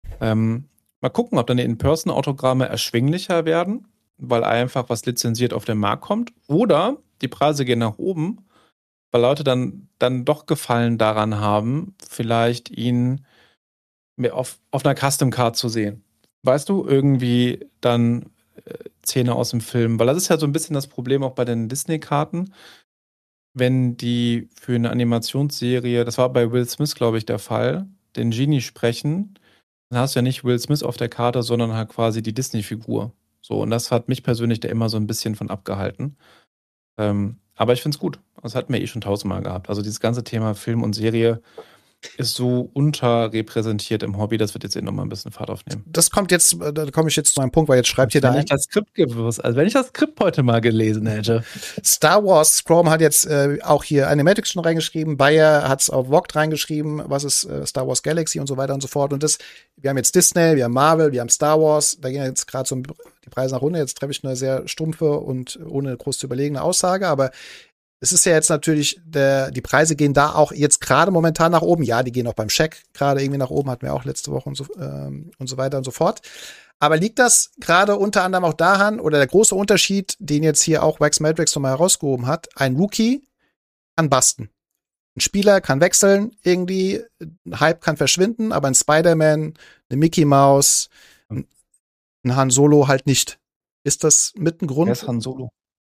Mal gucken, ob dann die In-Person-Autogramme erschwinglicher werden, weil einfach was lizenziert auf den Markt kommt. Oder die Preise gehen nach oben, weil Leute dann doch Gefallen daran haben, vielleicht ihn auf einer Custom-Card zu sehen. Weißt du, irgendwie dann Szene aus dem Film, weil das ist ja so ein bisschen das Problem auch bei den Disney-Karten, wenn die für eine Animationsserie, das war bei Will Smith, glaube ich, der Fall, den Genie sprechen, dann hast du ja nicht Will Smith auf der Karte, sondern halt quasi die Disney-Figur. So, und das hat mich persönlich da immer so ein bisschen von abgehalten. Aber ich finde es gut. Das hatten wir schon 1000-mal gehabt. Also dieses ganze Thema Film und Serie ist so unterrepräsentiert im Hobby, das wird jetzt noch mal ein bisschen Fahrt aufnehmen. Das kommt jetzt, da komme ich jetzt zu einem Punkt, weil jetzt schreibt ihr da wenn ich das Skript heute mal gelesen hätte. Star Wars Scrum hat jetzt auch hier Animatics schon reingeschrieben, Bayer hat es auf Vogt reingeschrieben, was ist Star Wars Galaxy und so weiter und so fort. Und wir haben jetzt Disney, wir haben Marvel, wir haben Star Wars, da gehen jetzt gerade so die Preise nach unten. Jetzt treffe ich eine sehr stumpfe und ohne groß zu überlegene Aussage, aber es ist ja jetzt natürlich, die Preise gehen da auch jetzt gerade momentan nach oben. Ja, die gehen auch beim Scheck gerade irgendwie nach oben, hatten wir auch letzte Woche und so weiter und so fort. Aber liegt das gerade unter anderem auch daran, oder der große Unterschied, den jetzt hier auch Wax Matrix nochmal herausgehoben hat, ein Rookie kann basten. Ein Spieler kann wechseln irgendwie, ein Hype kann verschwinden, aber ein Spider-Man, eine Mickey Mouse, ein Han Solo halt nicht. Ist das mit ein Grund? Wer ist Han Solo?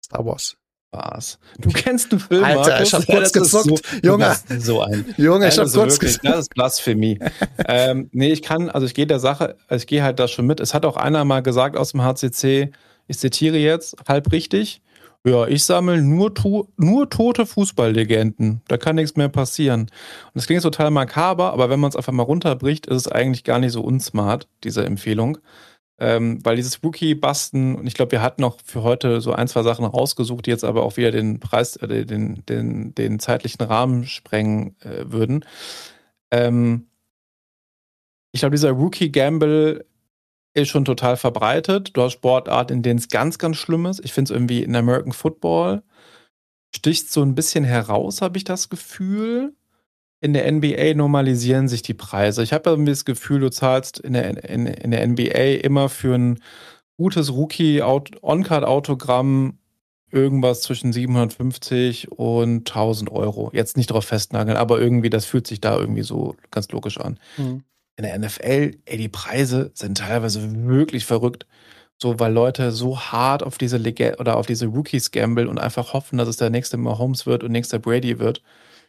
Star Wars. Was? Du kennst einen Film, Alter, Markus? ich hab kurz gezuckt. Junge, Junge, ich hab kurz wirklich, das ist Blasphemie. Nee, ich gehe der Sache, ich gehe halt da schon mit. Es hat auch einer mal gesagt aus dem HCC, ich zitiere jetzt, halb richtig, ja, ich sammle nur tote Fußballlegenden. Da kann nichts mehr passieren. Und das klingt total makaber, aber wenn man es einfach mal runterbricht, ist es eigentlich gar nicht so unsmart, diese Empfehlung. Weil dieses Rookie-Basten, und ich glaube, wir hatten noch für heute so 1, 2 Sachen rausgesucht, die jetzt aber auch wieder den Preis, den zeitlichen Rahmen sprengen würden. Ich glaube, dieser Rookie-Gamble ist schon total verbreitet. Du hast Sportarten, in denen es ganz, ganz schlimm ist. Ich finde es irgendwie in American Football sticht so ein bisschen heraus, habe ich das Gefühl. In der NBA normalisieren sich die Preise. Ich habe das Gefühl, du zahlst in der NBA immer für ein gutes Rookie-On-Card-Autogramm irgendwas zwischen 750 und 1000 Euro. Jetzt nicht drauf festnageln, aber irgendwie, das fühlt sich da irgendwie so ganz logisch an. Mhm. In der NFL, die Preise sind teilweise wirklich verrückt. So, weil Leute so hart auf diese auf diese Rookies gambeln und einfach hoffen, dass es der nächste Mahomes wird und nächster Brady wird.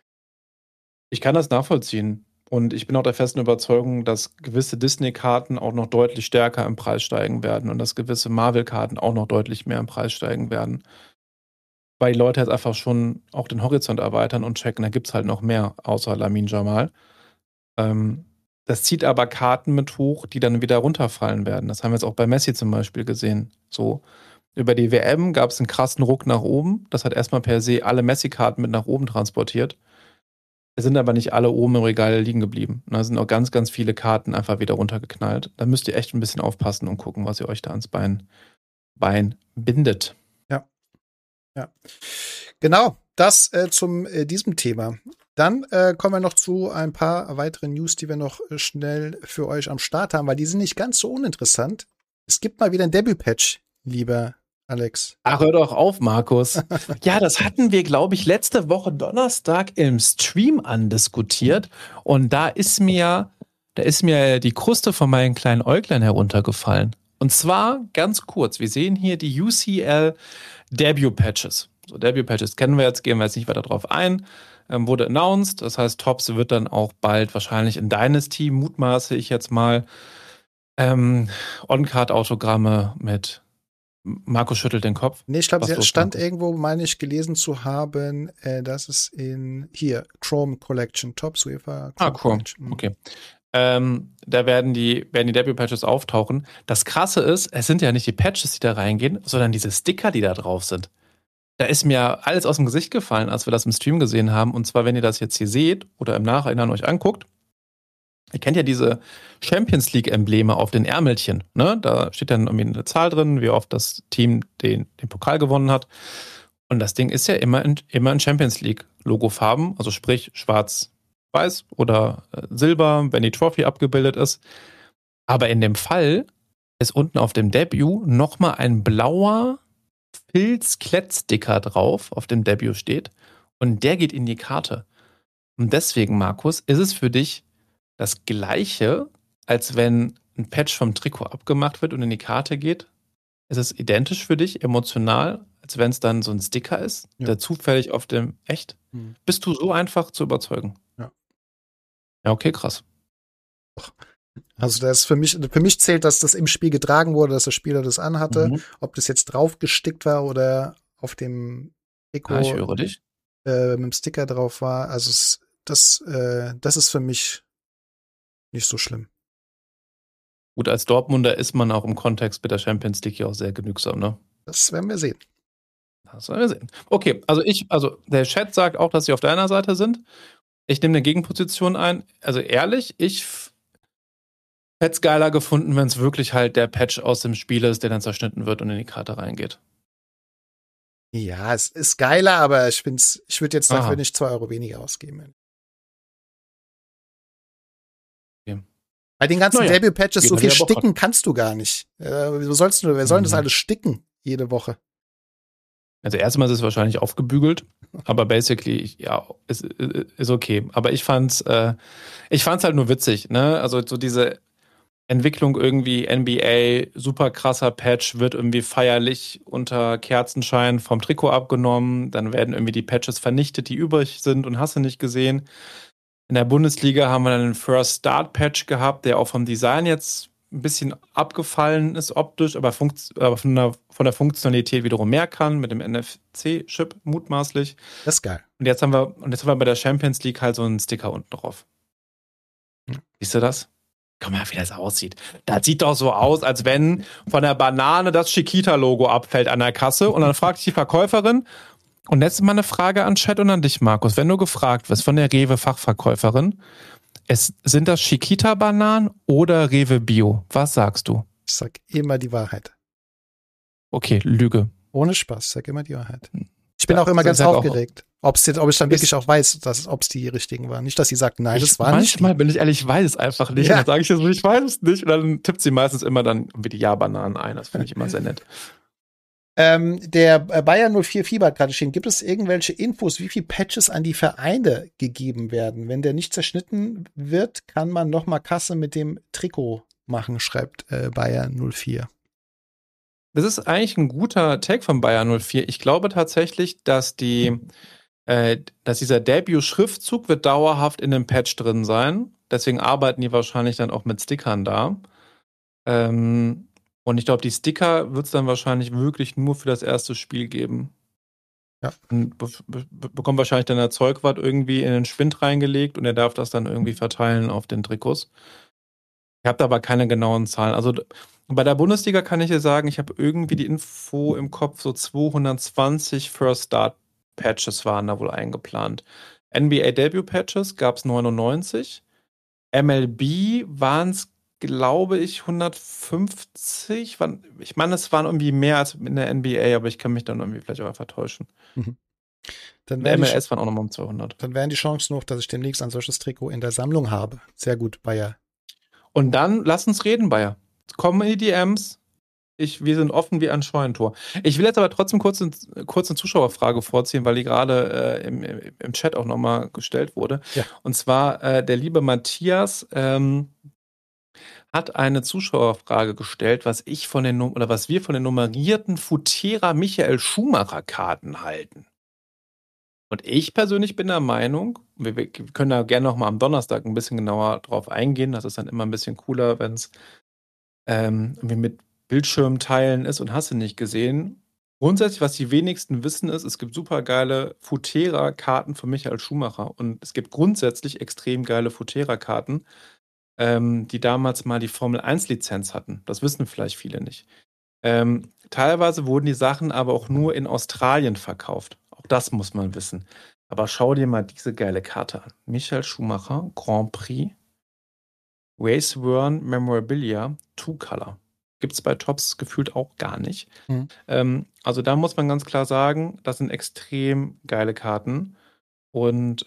Ich kann das nachvollziehen. Und ich bin auch der festen Überzeugung, dass gewisse Disney-Karten auch noch deutlich stärker im Preis steigen werden und dass gewisse Marvel-Karten auch noch deutlich mehr im Preis steigen werden. Weil die Leute jetzt einfach schon auch den Horizont erweitern und checken, da gibt es halt noch mehr, außer Lamin Jamal. Das zieht aber Karten mit hoch, die dann wieder runterfallen werden. Das haben wir jetzt auch bei Messi zum Beispiel gesehen. So, über die WM gab es einen krassen Ruck nach oben. Das hat erstmal per se alle Messi-Karten mit nach oben transportiert. Es sind aber nicht alle oben im Regal liegen geblieben. Da sind auch ganz, ganz viele Karten einfach wieder runtergeknallt. Da müsst ihr echt ein bisschen aufpassen und gucken, was ihr euch da ans Bein bindet. Ja. Genau, das zum diesem Thema. Dann kommen wir noch zu ein paar weiteren News, die wir noch schnell für euch am Start haben, weil die sind nicht ganz so uninteressant. Es gibt mal wieder ein Debüt-Patch, lieber Alex. Ach, hör doch auf, Markus. Ja, das hatten wir, glaube ich, letzte Woche Donnerstag im Stream andiskutiert. Und da ist mir die Kruste von meinen kleinen Äuglein heruntergefallen. Und zwar ganz kurz. Wir sehen hier die UCL Debut-Patches. So, Debut-Patches kennen wir jetzt, gehen wir jetzt nicht weiter drauf ein. Wurde announced. Das heißt, Topps wird dann auch bald wahrscheinlich in Dynasty, mutmaße ich jetzt mal, On-Card-Autogramme mit Markus schüttelt den Kopf. Nee, ich glaube, es stand irgendwo, meine ich, gelesen zu haben, dass es in Chrome Collection, Topps UEFA Chrome Collection. Okay. Da werden die Debut-Patches auftauchen. Das Krasse ist, es sind ja nicht die Patches, die da reingehen, sondern diese Sticker, die da drauf sind. Da ist mir alles aus dem Gesicht gefallen, als wir das im Stream gesehen haben. Und zwar, wenn ihr das jetzt hier seht oder im Nachhinein euch anguckt, ihr kennt ja diese Champions League-Embleme auf den Ärmelchen. Ne? Da steht dann irgendwie eine Zahl drin, wie oft das Team den Pokal gewonnen hat. Und das Ding ist ja immer in Champions League-Logofarben, also sprich schwarz-weiß oder silber, wenn die Trophy abgebildet ist. Aber in dem Fall ist unten auf dem Debut nochmal ein blauer Filz-Klettsticker drauf, auf dem Debut steht. Und der geht in die Karte. Und deswegen, Markus, ist es für dich das Gleiche, als wenn ein Patch vom Trikot abgemacht wird und in die Karte geht? Ist es identisch für dich, emotional, als wenn es dann so ein Sticker ist, der zufällig auf dem... Echt? Bist du so einfach zu überzeugen? Ja. Ja, okay, krass. Also das ist für mich zählt, dass das im Spiel getragen wurde, dass der Spieler das anhatte. Ob das jetzt drauf gestickt war oder auf dem Trikot ich höre dich. Mit dem Sticker drauf war. Also das ist für mich nicht so schlimm. Gut, als Dortmunder ist man auch im Kontext mit der Champions League ja auch sehr genügsam, ne? Das werden wir sehen. Das werden wir sehen. Okay, also der Chat sagt auch, dass sie auf deiner Seite sind. Ich nehme eine Gegenposition ein. Also ehrlich, ich hätte es geiler gefunden, wenn es wirklich halt der Patch aus dem Spiel ist, der dann zerschnitten wird und in die Karte reingeht. Ja, es ist geiler, aber ich würde jetzt dafür nicht 2 Euro weniger ausgeben. Bei den ganzen Debut-Patches so viel sticken kannst du gar nicht. Wer soll das alles sticken jede Woche? Also erstmal ist es wahrscheinlich aufgebügelt, aber basically, ja, ist okay. Aber ich fand's halt nur witzig, ne? Also so diese Entwicklung irgendwie NBA, super krasser Patch, wird irgendwie feierlich unter Kerzenschein vom Trikot abgenommen, dann werden irgendwie die Patches vernichtet, die übrig sind und hast du nicht gesehen. In der Bundesliga haben wir dann einen First Start Patch gehabt, der auch vom Design jetzt ein bisschen abgefallen ist optisch, aber von der Funktionalität wiederum mehr kann, mit dem NFC-Chip mutmaßlich. Das ist geil. Und jetzt haben wir bei der Champions League halt so einen Sticker unten drauf. Siehst du das? Guck mal, wie das aussieht. Das sieht doch so aus, als wenn von der Banane das Chiquita-Logo abfällt an der Kasse. Und dann fragt sich die Verkäuferin, und jetzt mal eine Frage an Chat und an dich, Markus. Wenn du gefragt wirst von der Rewe-Fachverkäuferin, sind das Chiquita-Bananen oder Rewe Bio? Was sagst du? Ich sag immer die Wahrheit. Okay, Lüge. Ohne Spaß, ich sag immer die Wahrheit. Ich bin auch immer ganz aufgeregt, ob ich dann wirklich auch weiß, ob es die richtigen waren. Nicht, dass sie sagt, nein, das war nicht. Manchmal bin ich ehrlich, ich weiß es einfach nicht. Ja. Und dann sage ich jetzt, ich weiß es nicht. Und dann tippt sie meistens immer dann wie die Ja-Bananen ein. Das finde ich immer sehr nett. Der Bayern 04 Fieber hat gerade stehen. Gibt es irgendwelche Infos, wie viele Patches an die Vereine gegeben werden? Wenn der nicht zerschnitten wird, kann man noch mal Kasse mit dem Trikot machen, schreibt Bayern 04. Das ist eigentlich ein guter Take von Bayern 04. Ich glaube tatsächlich, dass dieser Debut-Schriftzug wird dauerhaft in dem Patch drin sein. Deswegen arbeiten die wahrscheinlich dann auch mit Stickern da. Und ich glaube, die Sticker wird es dann wahrscheinlich wirklich nur für das erste Spiel geben. Ja. Bekommt wahrscheinlich dann der Zeugwart irgendwie in den Schwind reingelegt und er darf das dann irgendwie verteilen auf den Trikots. Ich habe da aber keine genauen Zahlen. Also bei der Bundesliga kann ich dir sagen, ich habe irgendwie die Info im Kopf, so 220 First Start Patches waren da wohl eingeplant. NBA Debut Patches gab es 99. MLB waren es, glaube ich, 150. Ich meine, es waren irgendwie mehr als in der NBA, aber ich kann mich dann irgendwie vielleicht auch vertäuschen. Mhm. Dann der MLS waren auch nochmal um 200. Dann wären die Chancen noch, dass ich demnächst ein solches Trikot in der Sammlung habe. Sehr gut, Bayer. Und dann lass uns reden, Bayer. Kommen in die DMs. Wir sind offen wie ein Scheunentor. Ich will jetzt aber trotzdem kurz eine Zuschauerfrage vorziehen, weil die gerade im Chat auch nochmal gestellt wurde. Ja. Und zwar der liebe Matthias hat eine Zuschauerfrage gestellt, was wir von den nummerierten Futera Michael Schumacher Karten halten. Und ich persönlich bin der Meinung, wir können da gerne nochmal am Donnerstag ein bisschen genauer drauf eingehen. Das ist dann immer ein bisschen cooler, wenn es irgendwie mit Bildschirmteilen ist und hast du nicht gesehen. Grundsätzlich, was die wenigsten wissen, ist, es gibt super geile Futera-Karten von Michael Schumacher und es gibt grundsätzlich extrem geile Futera-Karten, die damals mal die Formel-1-Lizenz hatten. Das wissen vielleicht viele nicht. Teilweise wurden die Sachen aber auch nur in Australien verkauft. Auch das muss man wissen. Aber schau dir mal diese geile Karte an. Michael Schumacher, Grand Prix, Race Worn Memorabilia, Two-Color. Gibt es bei Topps gefühlt auch gar nicht. Mhm. Also da muss man ganz klar sagen, das sind extrem geile Karten. Und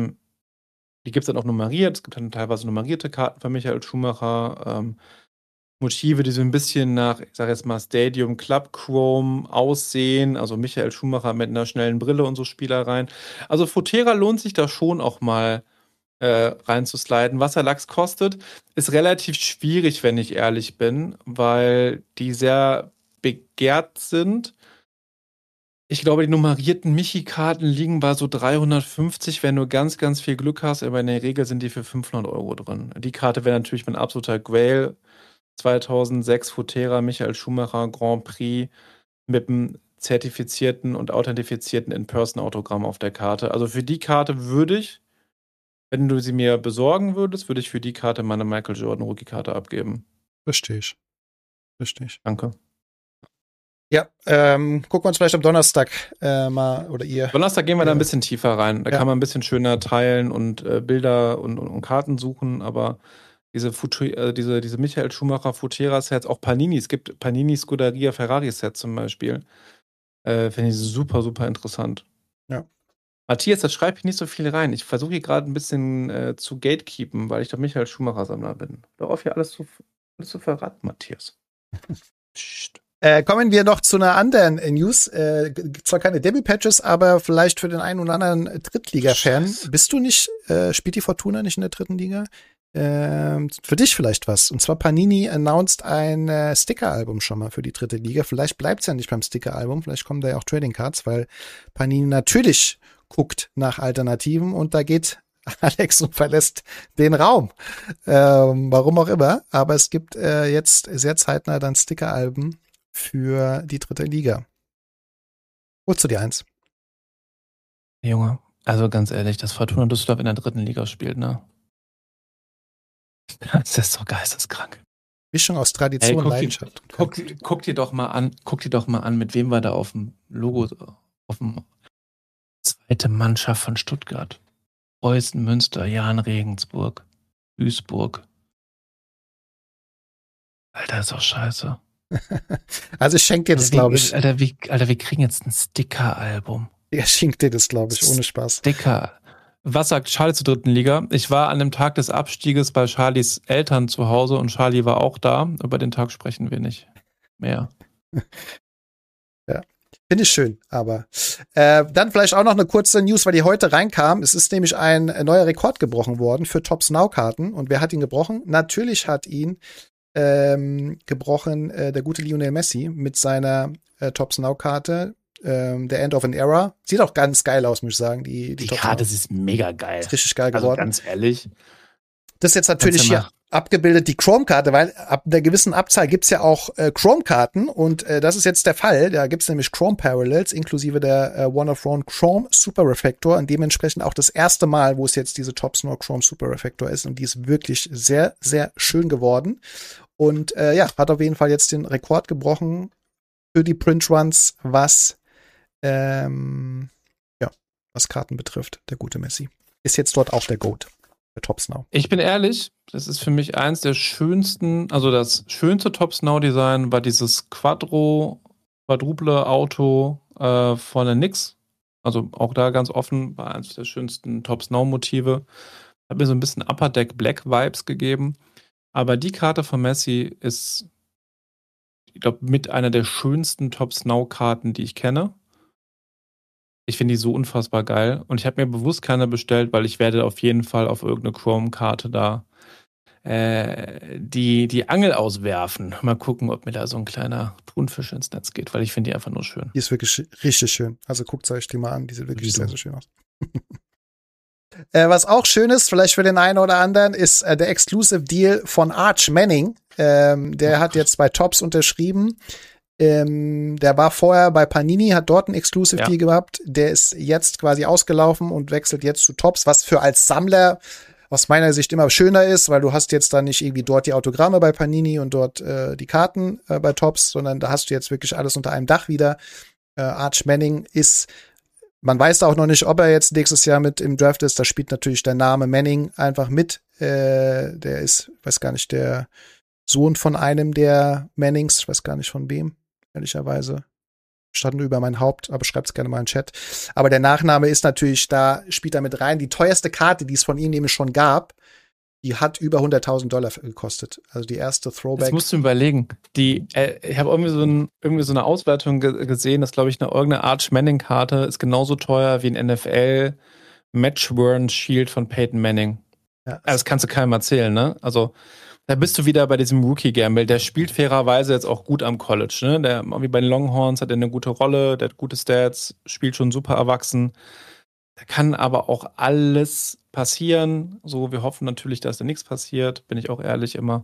die gibt es dann auch nummeriert. Es gibt dann teilweise nummerierte Karten von Michael Schumacher. Motive, die so ein bisschen nach, ich sage jetzt mal, Stadium Club Chrome aussehen. Also Michael Schumacher mit einer schnellen Brille und so Spielereien. Also Futera lohnt sich da schon auch mal reinzusliden. Was der Lachs kostet, ist relativ schwierig, wenn ich ehrlich bin, weil die sehr begehrt sind. Ich glaube, die nummerierten Michi-Karten liegen bei so 350, wenn du ganz, ganz viel Glück hast, aber in der Regel sind die für 500 € drin. Die Karte wäre natürlich mein absoluter Grail. 2006 Futera Michael Schumacher Grand Prix mit einem zertifizierten und authentifizierten In-Person-Autogramm auf der Karte. Also für die Karte würde ich, wenn du sie mir besorgen würdest, würde ich für die Karte meine Michael Jordan Rookie-Karte abgeben. Verstehe ich. Danke. Ja, gucken wir uns vielleicht am Donnerstag mal, oder ihr. Donnerstag gehen wir da ein bisschen tiefer rein. Da kann man ein bisschen schöner teilen und Bilder und Karten suchen, aber diese Michael Schumacher Futera-Sets, auch Panini, es gibt Panini Scuderia Ferrari-Sets zum Beispiel. Finde ich super, super interessant. Ja. Matthias, das schreibe ich nicht so viel rein. Ich versuche hier gerade ein bisschen zu gatekeepen, weil ich der Michael Schumacher-Sammler bin. Darauf hier alles zu verraten, Matthias. Psst. Kommen wir noch zu einer anderen News. Zwar keine Debut-Patches, aber vielleicht für den einen oder anderen Drittliga-Fan. Bist du nicht, spielt die Fortuna nicht in der dritten Liga? für dich vielleicht was. Und zwar Panini announced ein Sticker-Album schon mal für die dritte Liga. Vielleicht bleibt es ja nicht beim Sticker-Album, vielleicht kommen da ja auch Trading Cards, weil Panini natürlich guckt nach Alternativen und da geht Alex und verlässt den Raum. Warum auch immer. Aber es gibt jetzt sehr zeitnah dann Sticker-Alben für die dritte Liga. Holst du dir eins? Junge, also ganz ehrlich, dass Fortuna Düsseldorf in der dritten Liga spielt, ne? Das ist so geisteskrank. Mischung aus Tradition und Leidenschaft. Guck dir doch mal an, mit wem wir da auf dem Logo, auf dem zweite Mannschaft von Stuttgart. Preußen, Münster, Jahn, Regensburg, Duisburg. Alter, ist doch scheiße. Also ich schenke dir das, glaube ich. Alter, wir kriegen jetzt ein Sticker-Album. Ja, schenkt dir das, glaube ich, ohne Spaß. Sticker. Was sagt Charlie zur dritten Liga? Ich war an dem Tag des Abstieges bei Charlies Eltern zu Hause und Charlie war auch da. Über den Tag sprechen wir nicht mehr. Ja, finde ich schön. Aber dann vielleicht auch noch eine kurze News, weil die heute reinkam. Es ist nämlich ein neuer Rekord gebrochen worden für Topps Now-Karten. Und wer hat ihn gebrochen? Natürlich hat ihn gebrochen der gute Lionel Messi mit seiner Topps Now-Karte. Der End of an Era. Sieht auch ganz geil aus, muss ich sagen. Die Karte ist mega geil. Ist richtig geil geworden. Also ganz ehrlich. Das ist jetzt natürlich hier abgebildet, die Chrome-Karte, weil ab einer gewissen Abzahl gibt's ja auch Chrome-Karten und das ist jetzt der Fall. Da gibt's nämlich Chrome-Parallels inklusive der One of One Chrome Super Reflector und dementsprechend auch das erste Mal, wo es jetzt diese Topps Now Chrome Super Reflector ist und die ist wirklich sehr, sehr schön geworden. Und hat auf jeden Fall jetzt den Rekord gebrochen für die Print Runs, was Karten betrifft, der gute Messi. Ist jetzt dort auch der GOAT für Topps Now. Ich bin ehrlich, das ist für mich eins der schönsten, also das schönste Topps Now Design war dieses quadruple Auto von der Nix. Also auch da ganz offen, war eins der schönsten Topps Now Motive. Hat mir so ein bisschen Upper Deck Black Vibes gegeben. Aber die Karte von Messi ist, ich glaube, mit einer der schönsten Topps Now Karten, die ich kenne. Ich finde die so unfassbar geil. Und ich habe mir bewusst keine bestellt, weil ich werde auf jeden Fall auf irgendeine Chrome-Karte da die Angel auswerfen. Mal gucken, ob mir da so ein kleiner Thunfisch ins Netz geht, weil ich finde die einfach nur schön. Die ist wirklich richtig schön. Also guckt euch die mal an. Die sieht wirklich sehr, sehr schön aus. Was auch schön ist, vielleicht für den einen oder anderen, ist der Exclusive Deal von Arch Manning. Der hat jetzt bei Topps unterschrieben. Der war vorher bei Panini, hat dort einen Exclusive Deal gehabt. Der ist jetzt quasi ausgelaufen und wechselt jetzt zu Topps, was für als Sammler aus meiner Sicht immer schöner ist, weil du hast jetzt dann nicht irgendwie dort die Autogramme bei Panini und dort die Karten bei Topps, sondern da hast du jetzt wirklich alles unter einem Dach wieder. Arch Manning ist, man weiß auch noch nicht, ob er jetzt nächstes Jahr mit im Draft ist. Da spielt natürlich der Name Manning einfach mit. Der ist, weiß gar nicht, der Sohn von einem der Mannings, ich weiß gar nicht von wem. Ehrlicherweise. Stand nur über mein Haupt, aber schreibt's gerne mal in den Chat. Aber der Nachname ist natürlich, da spielt er mit rein. Die teuerste Karte, die es von ihm nämlich schon gab, die hat über $100.000 gekostet. Also die erste Throwback. Das musst du überlegen. Ich habe irgendwie so eine Auswertung gesehen, dass, glaube ich, irgendeine Arch Manning-Karte ist genauso teuer wie ein NFL Match-Worn Shield von Peyton Manning. Ja. Also das kannst du keinem erzählen, ne? Also da bist du wieder bei diesem Rookie-Gamble. Der spielt fairerweise jetzt auch gut am College, ne? Der, wie bei den Longhorns, hat er eine gute Rolle, der hat gute Stats, spielt schon super erwachsen. Da kann aber auch alles passieren. So, wir hoffen natürlich, dass da nichts passiert, bin ich auch ehrlich immer.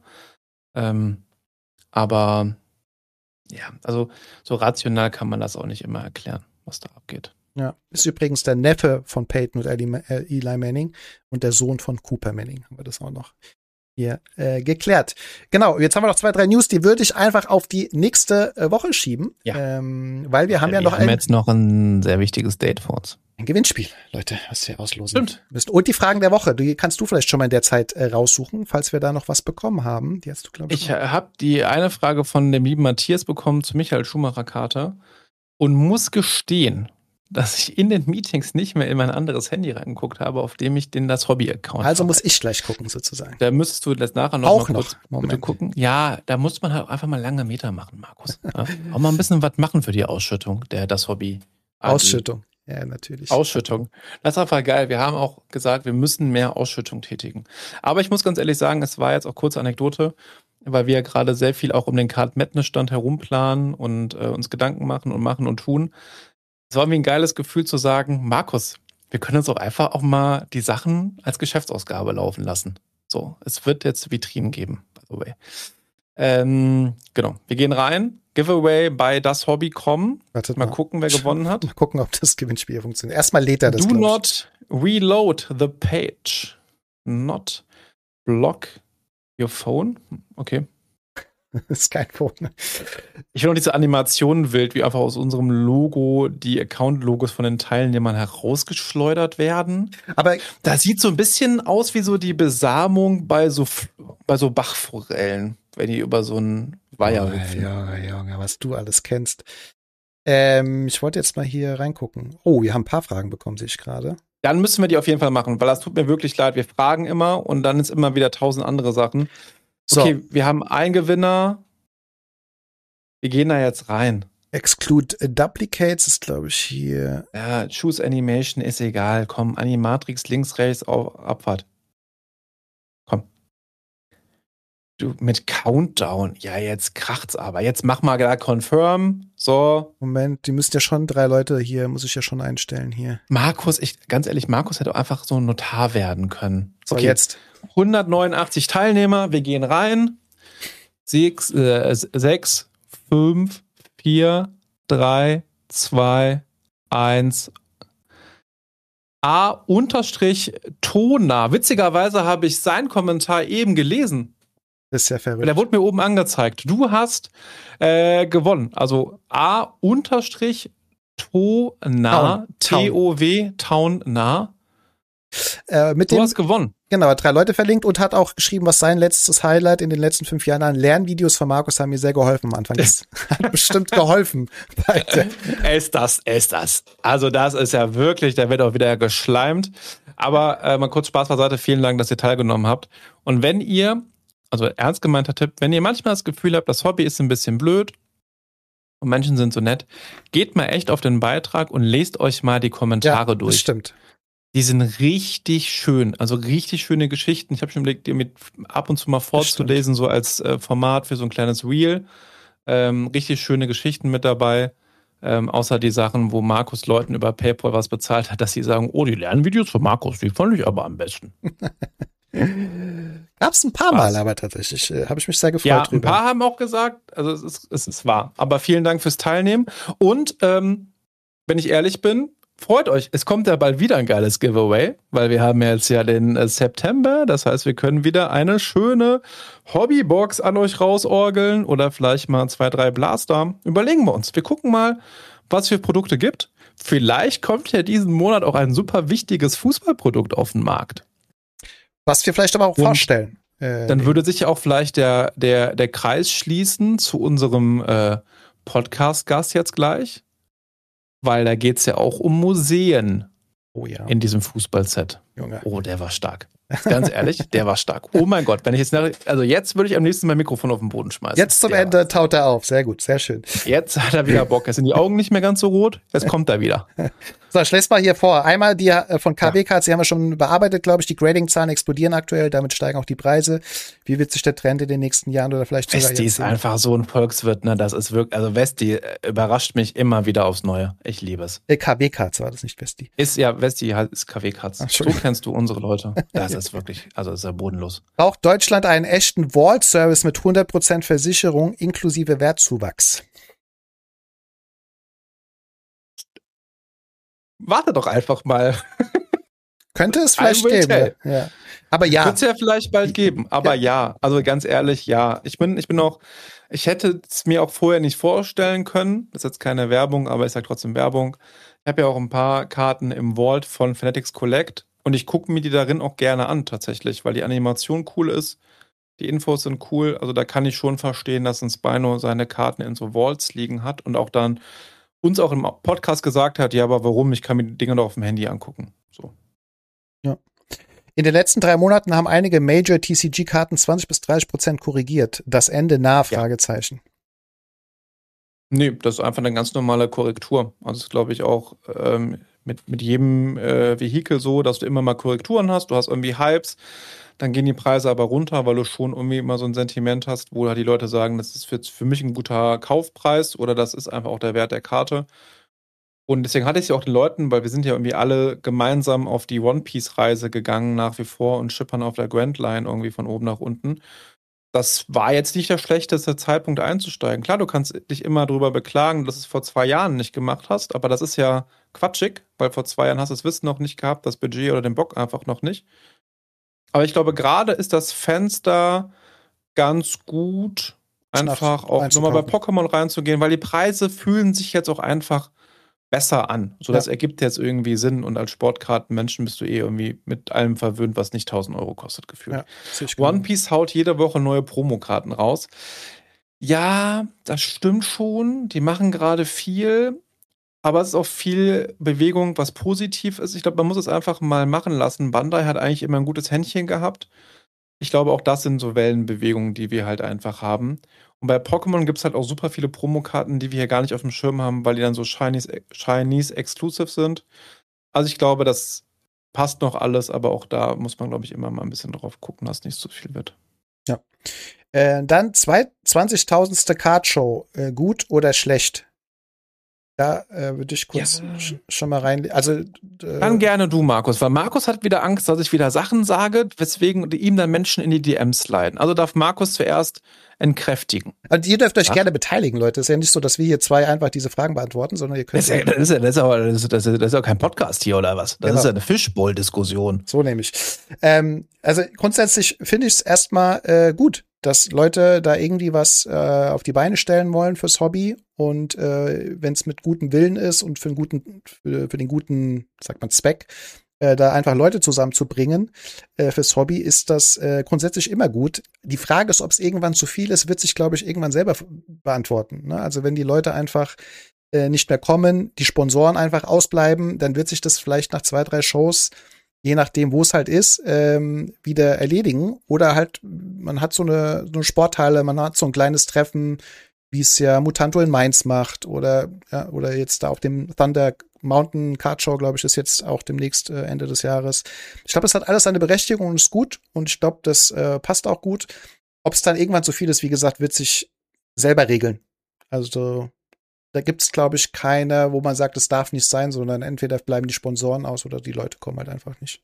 Aber ja, also so rational kann man das auch nicht immer erklären, was da abgeht. Ja, ist übrigens der Neffe von Peyton und Eli Manning und der Sohn von Cooper Manning. Haben wir das auch noch hier geklärt. Genau, jetzt haben wir noch 2, 3 News, die würde ich einfach auf die nächste Woche schieben. Ja. Weil wir haben ja noch jetzt noch ein sehr wichtiges Date vor uns. Ein Gewinnspiel, Leute, was wir auslosen müssen. Und die Fragen der Woche, die kannst du vielleicht schon mal in der Zeit raussuchen, falls wir da noch was bekommen haben. Die hast du, glaube ich. Ich habe die eine Frage von dem lieben Matthias bekommen zu Michael Schumacher-Karte und muss gestehen, dass ich in den Meetings nicht mehr in mein anderes Handy reingeguckt habe, auf dem ich das Hobby-Account Also muss ich gleich gucken, sozusagen. Da müsstest du das nachher noch mal kurz bitte gucken. Ja, da muss man halt einfach mal lange Meter machen, Markus. Ja? Auch mal ein bisschen was machen für die Ausschüttung, das Hobby. Ausschüttung. Ja, natürlich. Ausschüttung. Das ist einfach geil. Wir haben auch gesagt, wir müssen mehr Ausschüttung tätigen. Aber ich muss ganz ehrlich sagen, es war jetzt auch kurze Anekdote, weil wir ja gerade sehr viel auch um den Card Madness Stand herumplanen und uns Gedanken machen und tun. Es war mir ein geiles Gefühl zu sagen, Markus, wir können uns auch einfach auch mal die Sachen als Geschäftsausgabe laufen lassen. So, es wird jetzt Vitrinen geben, by the way. Genau, wir gehen rein. Giveaway bei das Hobby kommen. Wartet mal gucken, wer gewonnen hat. Mal gucken, ob das Gewinnspiel funktioniert. Erstmal lädt er das. Do not reload the page. Not block your phone. Okay. Das ist kein Phone. Ich finde auch diese Animationen wild, wie einfach aus unserem Logo die Account-Logos von den Teilnehmern herausgeschleudert werden. Aber das sieht so ein bisschen aus wie so die Besamung bei so Bachforellen, wenn die über so einen Weiher hüpfen. Junge, was du alles kennst. Ich wollte jetzt mal hier reingucken. Oh, wir haben ein paar Fragen bekommen, sehe ich gerade. Dann müssen wir die auf jeden Fall machen, weil das tut mir wirklich leid. Wir fragen immer und dann ist immer wieder 1000 andere Sachen. Okay, so. Wir haben einen Gewinner. Wir gehen da jetzt rein. Exclude Duplicates ist, glaube ich, hier. Ja, Choose Animation ist egal. Komm, Animatrix links, rechts, auf Abfahrt. Komm. Du, mit Countdown. Ja, jetzt kracht's aber. Jetzt mach mal da Confirm. So. Moment, die müssen ja schon 3 Leute hier, muss ich ja schon einstellen hier. Markus, ganz ehrlich, Markus hätte auch einfach so ein Notar werden können. So, okay. Jetzt. 189 Teilnehmer, wir gehen rein. 6, 5, 4, 3, 2, 1. A_Tona. Witzigerweise habe ich seinen Kommentar eben gelesen. Das ist ja verrückt. Der wurde mir oben angezeigt. Du hast gewonnen. Also A_Tona, T-O-W, Tauna. Du hast gewonnen. Genau, 3 Leute verlinkt und hat auch geschrieben, was sein letztes Highlight in den letzten 5 Jahren an Lernvideos von Markus haben mir sehr geholfen am Anfang. Das hat bestimmt geholfen. Ist das. Also das ist ja wirklich, da wird auch wieder geschleimt. Aber mal kurz Spaß beiseite, vielen Dank, dass ihr teilgenommen habt. Und wenn ihr, also ernst gemeinter Tipp, wenn ihr manchmal das Gefühl habt, das Hobby ist ein bisschen blöd und Menschen sind so nett, geht mal echt auf den Beitrag und lest euch mal die Kommentare durch. Das stimmt. Die sind richtig schön, also richtig schöne Geschichten. Ich habe schon überlegt, dir mit ab und zu mal vorzulesen, so als Format für so ein kleines Reel. Richtig schöne Geschichten mit dabei. Außer die Sachen, wo Markus Leuten über PayPal was bezahlt hat, dass sie sagen, oh, die Lernvideos von Markus, die fand ich aber am besten. Gab's ein paar Mal, aber tatsächlich habe ich mich sehr gefreut drüber. Ein paar haben auch gesagt, also es ist wahr. Aber vielen Dank fürs Teilnehmen. Und wenn ich ehrlich bin, freut euch, es kommt ja bald wieder ein geiles Giveaway, weil wir haben ja jetzt ja den September, das heißt, wir können wieder eine schöne Hobbybox an euch rausorgeln oder vielleicht mal 2, 3 Blaster. Überlegen wir uns, wir gucken mal, was es für Produkte gibt. Vielleicht kommt ja diesen Monat auch ein super wichtiges Fußballprodukt auf den Markt. Was wir vielleicht aber auch vorstellen. Dann würde sich ja auch vielleicht der Kreis schließen zu unserem Podcast-Gast jetzt gleich. Weil da geht es ja auch um Museen in diesem Fußballset. Junge. Oh, der war stark. Ganz ehrlich, der war stark. Oh mein Gott, wenn ich jetzt würde ich am liebsten mein Mikrofon auf den Boden schmeißen. Jetzt zum Ende taut er auf. Sehr gut, sehr schön. Jetzt hat er wieder Bock. Jetzt sind die Augen nicht mehr ganz so rot. Jetzt kommt er wieder. So, ich lese mal hier vor. Einmal die von KW Cards, die haben wir schon bearbeitet, glaube ich. Die Grading-Zahlen explodieren aktuell, damit steigen auch die Preise. Wie wird sich der Trend in den nächsten Jahren oder vielleicht sogar Westi ist einfach so ein Volkswirt, ne? Das ist wirklich, also Westi überrascht mich immer wieder aufs Neue. Ich liebe es. KW Cards war das, nicht Westi. Westi ist KW Cards. So kennst du unsere Leute. Das ist wirklich, also ist ja bodenlos. Braucht Deutschland einen echten Vault-Service mit 100% Versicherung inklusive Wertzuwachs? Warte doch einfach mal. Könnte es vielleicht geben. Ja. Aber ja. Wird es ja vielleicht bald geben. Aber ja, also ganz ehrlich, ja. Ich hätte es mir auch vorher nicht vorstellen können. Das ist jetzt keine Werbung, aber ich sage trotzdem Werbung. Ich habe ja auch ein paar Karten im Vault von Fanatics Collect und ich gucke mir die darin auch gerne an tatsächlich, weil die Animation cool ist. Die Infos sind cool. Also da kann ich schon verstehen, dass ein Spino seine Karten in so Vaults liegen hat und auch dann uns auch im Podcast gesagt hat, ja, aber warum? Ich kann mir die Dinge doch auf dem Handy angucken. So. Ja. In den letzten 3 Monaten haben einige Major TCG-Karten 20-30% korrigiert. Das Ende nah? Fragezeichen. Nee, das ist einfach eine ganz normale Korrektur. Also das glaube ich auch, mit jedem Vehikel so, dass du immer mal Korrekturen hast, du hast irgendwie Hypes, dann gehen die Preise aber runter, weil du schon irgendwie immer so ein Sentiment hast, wo halt die Leute sagen, das ist jetzt für mich ein guter Kaufpreis oder das ist einfach auch der Wert der Karte. Und deswegen hatte ich sie auch den Leuten, weil wir sind ja irgendwie alle gemeinsam auf die One-Piece-Reise gegangen nach wie vor und schippern auf der Grand Line irgendwie von oben nach unten. Das war jetzt nicht der schlechteste Zeitpunkt einzusteigen. Klar, du kannst dich immer darüber beklagen, dass du es vor 2 Jahren nicht gemacht hast, aber das ist ja quatschig, weil vor 2 Jahren hast du das Wissen noch nicht gehabt, das Budget oder den Bock einfach noch nicht. Aber ich glaube, gerade ist das Fenster ganz gut, einfach auch nochmal bei Pokémon reinzugehen, weil die Preise fühlen sich jetzt auch einfach besser an. So, das ergibt jetzt irgendwie Sinn und als Sportkartenmenschen bist du irgendwie mit allem verwöhnt, was nicht 1.000 Euro kostet, gefühlt. Ja, One Piece haut jede Woche neue Promokarten raus. Ja, das stimmt schon. Die machen gerade viel, aber es ist auch viel Bewegung, was positiv ist. Ich glaube, man muss es einfach mal machen lassen. Bandai hat eigentlich immer ein gutes Händchen gehabt. Ich glaube, auch das sind so Wellenbewegungen, die wir halt einfach haben. Und bei Pokémon gibt es halt auch super viele Promokarten, die wir hier gar nicht auf dem Schirm haben, weil die dann so Chinese Exclusive sind. Also ich glaube, das passt noch alles, aber auch da muss man, glaube ich, immer mal ein bisschen drauf gucken, dass nicht zu viel wird. Ja. Dann 20.000. Card-Show. Gut oder schlecht? Da würde ich kurz schon mal rein. Also dann gerne du, Markus, weil Markus hat wieder Angst, dass ich wieder Sachen sage, weswegen ihm dann Menschen in die DMs sliden. Also darf Markus zuerst entkräftigen. Und ihr dürft euch gerne beteiligen, Leute. Es ist ja nicht so, dass wir hier 2 einfach diese Fragen beantworten, sondern ihr könnt. Das ist ja kein Podcast hier oder was? Das ist ja eine Fishbowl-Diskussion. So nämlich. Also grundsätzlich finde ich es erstmal gut, dass Leute da irgendwie was auf die Beine stellen wollen fürs Hobby und wenn es mit gutem Willen ist und für den guten, sagt man, Zweck, da einfach Leute zusammenzubringen fürs Hobby, ist das grundsätzlich immer gut. Die Frage ist, ob es irgendwann zu viel ist, wird sich, glaube ich, irgendwann selber beantworten. Ne? Also wenn die Leute einfach nicht mehr kommen, die Sponsoren einfach ausbleiben, dann wird sich das vielleicht nach 2, 3 Shows, je nachdem, wo es halt ist, wieder erledigen. Oder halt, man hat so eine Sporthalle, man hat so ein kleines Treffen, wie es ja Mutanto in Mainz macht oder jetzt da auf dem Thunder Mountain Card Show, glaube ich, ist jetzt auch demnächst Ende des Jahres. Ich glaube, es hat alles seine Berechtigung und ist gut und ich glaube, das passt auch gut. Ob es dann irgendwann zu viel ist, wie gesagt, wird sich selber regeln. Also da gibt's, glaube ich, keine, wo man sagt, es darf nicht sein, sondern entweder bleiben die Sponsoren aus oder die Leute kommen halt einfach nicht.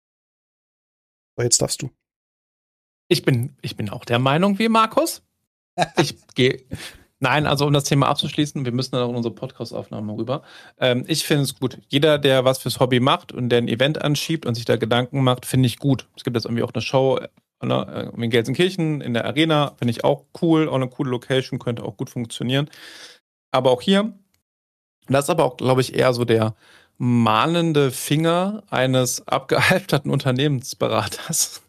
So, jetzt darfst du. Ich bin auch der Meinung wie Markus. Ich gehe. Nein, also um das Thema abzuschließen, wir müssen dann auch in unsere Podcast-Aufnahme rüber. Ich finde es gut. Jeder, der was fürs Hobby macht und der ein Event anschiebt und sich da Gedanken macht, finde ich gut. Es gibt jetzt irgendwie auch eine Show in Gelsenkirchen in der Arena, finde ich auch cool. Auch eine coole Location, könnte auch gut funktionieren. Aber auch hier, das ist aber auch, glaube ich, eher so der mahnende Finger eines abgehalfterten Unternehmensberaters.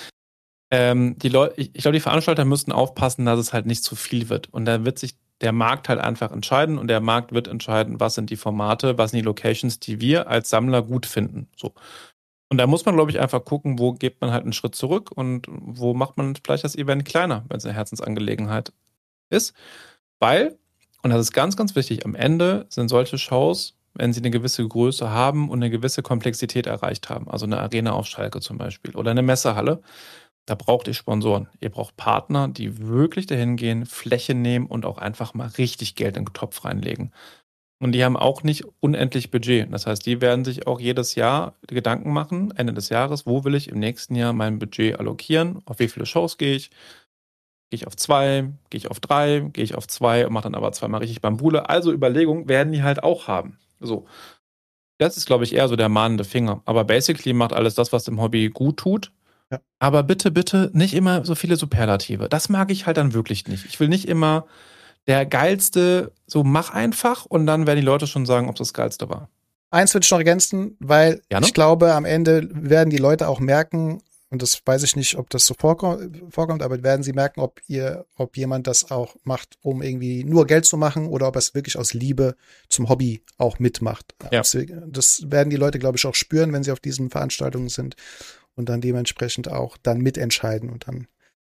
Die Leute, ich glaube, die Veranstalter müssten aufpassen, dass es halt nicht zu viel wird. Und dann wird sich der Markt halt einfach entscheiden und der Markt wird entscheiden, was sind die Formate, was sind die Locations, die wir als Sammler gut finden. So. Und da muss man, glaube ich, einfach gucken, wo geht man halt einen Schritt zurück und wo macht man vielleicht das Event kleiner, wenn es eine Herzensangelegenheit ist. Weil, und das ist ganz, ganz wichtig, am Ende sind solche Shows, wenn sie eine gewisse Größe haben und eine gewisse Komplexität erreicht haben, also eine Arena auf Schalke zum Beispiel oder eine Messehalle, da braucht ihr Sponsoren. Ihr braucht Partner, die wirklich dahin gehen, Fläche nehmen und auch einfach mal richtig Geld in den Topf reinlegen. Und die haben auch nicht unendlich Budget. Das heißt, die werden sich auch jedes Jahr Gedanken machen, Ende des Jahres, wo will ich im nächsten Jahr mein Budget allokieren, auf wie viele Shows gehe ich. Gehe ich auf 2, gehe ich auf 3, gehe ich auf 2 und mache dann aber 2-mal richtig Bambule. Also Überlegungen werden die halt auch haben. So. Das ist, glaube ich, eher so der mahnende Finger. Aber basically macht alles das, was dem Hobby gut tut. Ja. Aber bitte, bitte nicht immer so viele Superlative. Das mag ich halt dann wirklich nicht. Ich will nicht immer der Geilste, so mach einfach und dann werden die Leute schon sagen, ob das Geilste war. Eins würde ich noch ergänzen, weil ich glaube, am Ende werden die Leute auch merken, und das weiß ich nicht, ob das so vorkommt, aber werden sie merken, ob jemand das auch macht, um irgendwie nur Geld zu machen oder ob er es wirklich aus Liebe zum Hobby auch mitmacht. Ja. Das werden die Leute, glaube ich, auch spüren, wenn sie auf diesen Veranstaltungen sind und dann dementsprechend auch dann mitentscheiden und dann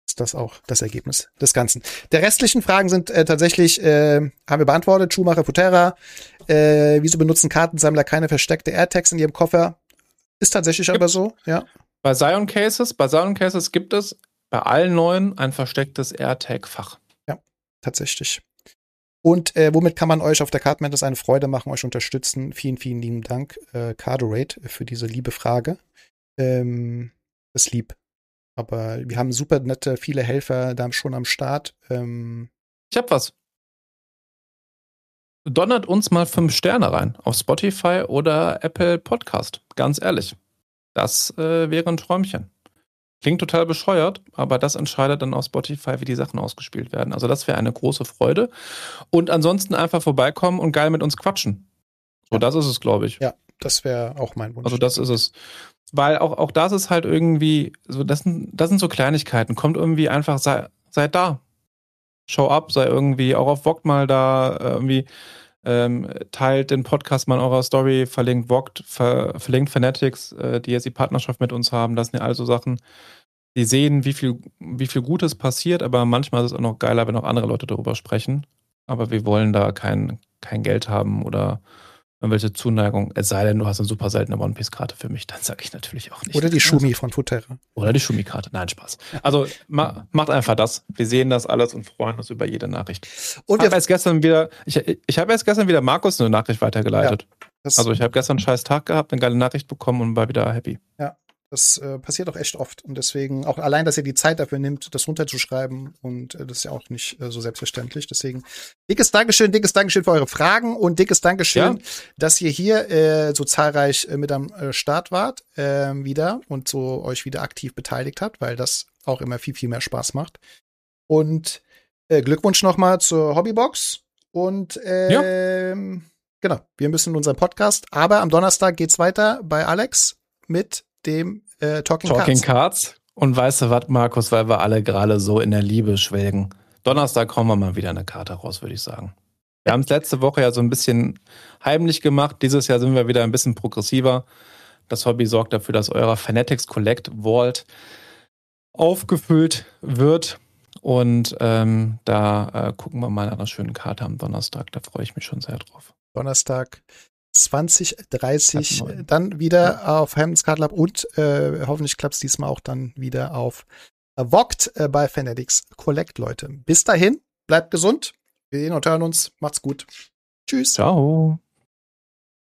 ist das auch das Ergebnis des Ganzen. Der restlichen Fragen sind tatsächlich, haben wir beantwortet. Schumacher, Futera. Wieso benutzen Kartensammler keine versteckte AirTags in ihrem Koffer? Ist tatsächlich aber so, ja. Bei Zion Cases gibt es bei allen neuen ein verstecktes AirTag-Fach. Ja, tatsächlich. Und womit kann man euch auf der Card Madness eine Freude machen, euch unterstützen? Vielen, vielen lieben Dank, Cardorate, für diese liebe Frage. Ist lieb. Aber wir haben super nette, viele Helfer da schon am Start. Ich hab was. Donnert uns mal 5 Sterne rein auf Spotify oder Apple Podcast. Ganz ehrlich. Das wäre ein Träumchen. Klingt total bescheuert, aber das entscheidet dann auf Spotify, wie die Sachen ausgespielt werden. Also das wäre eine große Freude. Und ansonsten einfach vorbeikommen und geil mit uns quatschen. So, das ist es, glaube ich. Ja, das wäre auch mein Wunsch. Also das ist es. Weil auch das ist halt irgendwie, so das sind so Kleinigkeiten. Kommt irgendwie einfach, seid da. Show up, sei irgendwie auch auf Vogt mal da, irgendwie teilt den Podcast mal in eurer Story, verlinkt Vogt, verlinkt Fanatics, die jetzt die Partnerschaft mit uns haben. Das sind ja all so Sachen, die sehen, wie viel Gutes passiert, aber manchmal ist es auch noch geiler, wenn auch andere Leute darüber sprechen. Aber wir wollen da kein Geld haben oder irgendwelche Zuneigung. Es sei denn, du hast eine super seltene One-Piece-Karte für mich, dann sage ich natürlich auch nicht. Oder die Schumi von Futera. Oder die Schumi-Karte. Nein, Spaß. Also macht einfach das. Wir sehen das alles und freuen uns über jede Nachricht. Und ich habe erst gestern wieder Markus eine Nachricht weitergeleitet. Ja, also ich habe gestern einen scheiß Tag gehabt, eine geile Nachricht bekommen und war wieder happy. Ja, das passiert auch echt oft. Und deswegen, auch allein, dass ihr die Zeit dafür nimmt, das runterzuschreiben, und das ist ja auch nicht so selbstverständlich. Deswegen dickes Dankeschön für eure Fragen und dickes Dankeschön, dass ihr hier so zahlreich mit am Start wart wieder und so euch wieder aktiv beteiligt habt, weil das auch immer viel, viel mehr Spaß macht. Und Glückwunsch nochmal zur Hobbybox. Und genau, wir müssen in unserem Podcast, aber am Donnerstag geht's weiter bei Alex mit dem Talking Cards. Und weißt du was, Markus, weil wir alle gerade so in der Liebe schwelgen. Donnerstag kommen wir mal wieder eine Karte raus, würde ich sagen. Wir haben es letzte Woche ja so ein bisschen heimlich gemacht. Dieses Jahr sind wir wieder ein bisschen progressiver. Das Hobby sorgt dafür, dass euer Fanatics Collect Vault aufgefüllt wird. Und da gucken wir mal nach einer schönen Karte am Donnerstag. Da freue ich mich schon sehr drauf. Donnerstag 20:30 dann wieder auf Hammonds Card Lab und hoffentlich klappt es diesmal auch dann wieder auf Vogt bei Fanatics Collect, Leute. Bis dahin, bleibt gesund. Wir sehen und hören uns. Macht's gut. Tschüss. Ciao.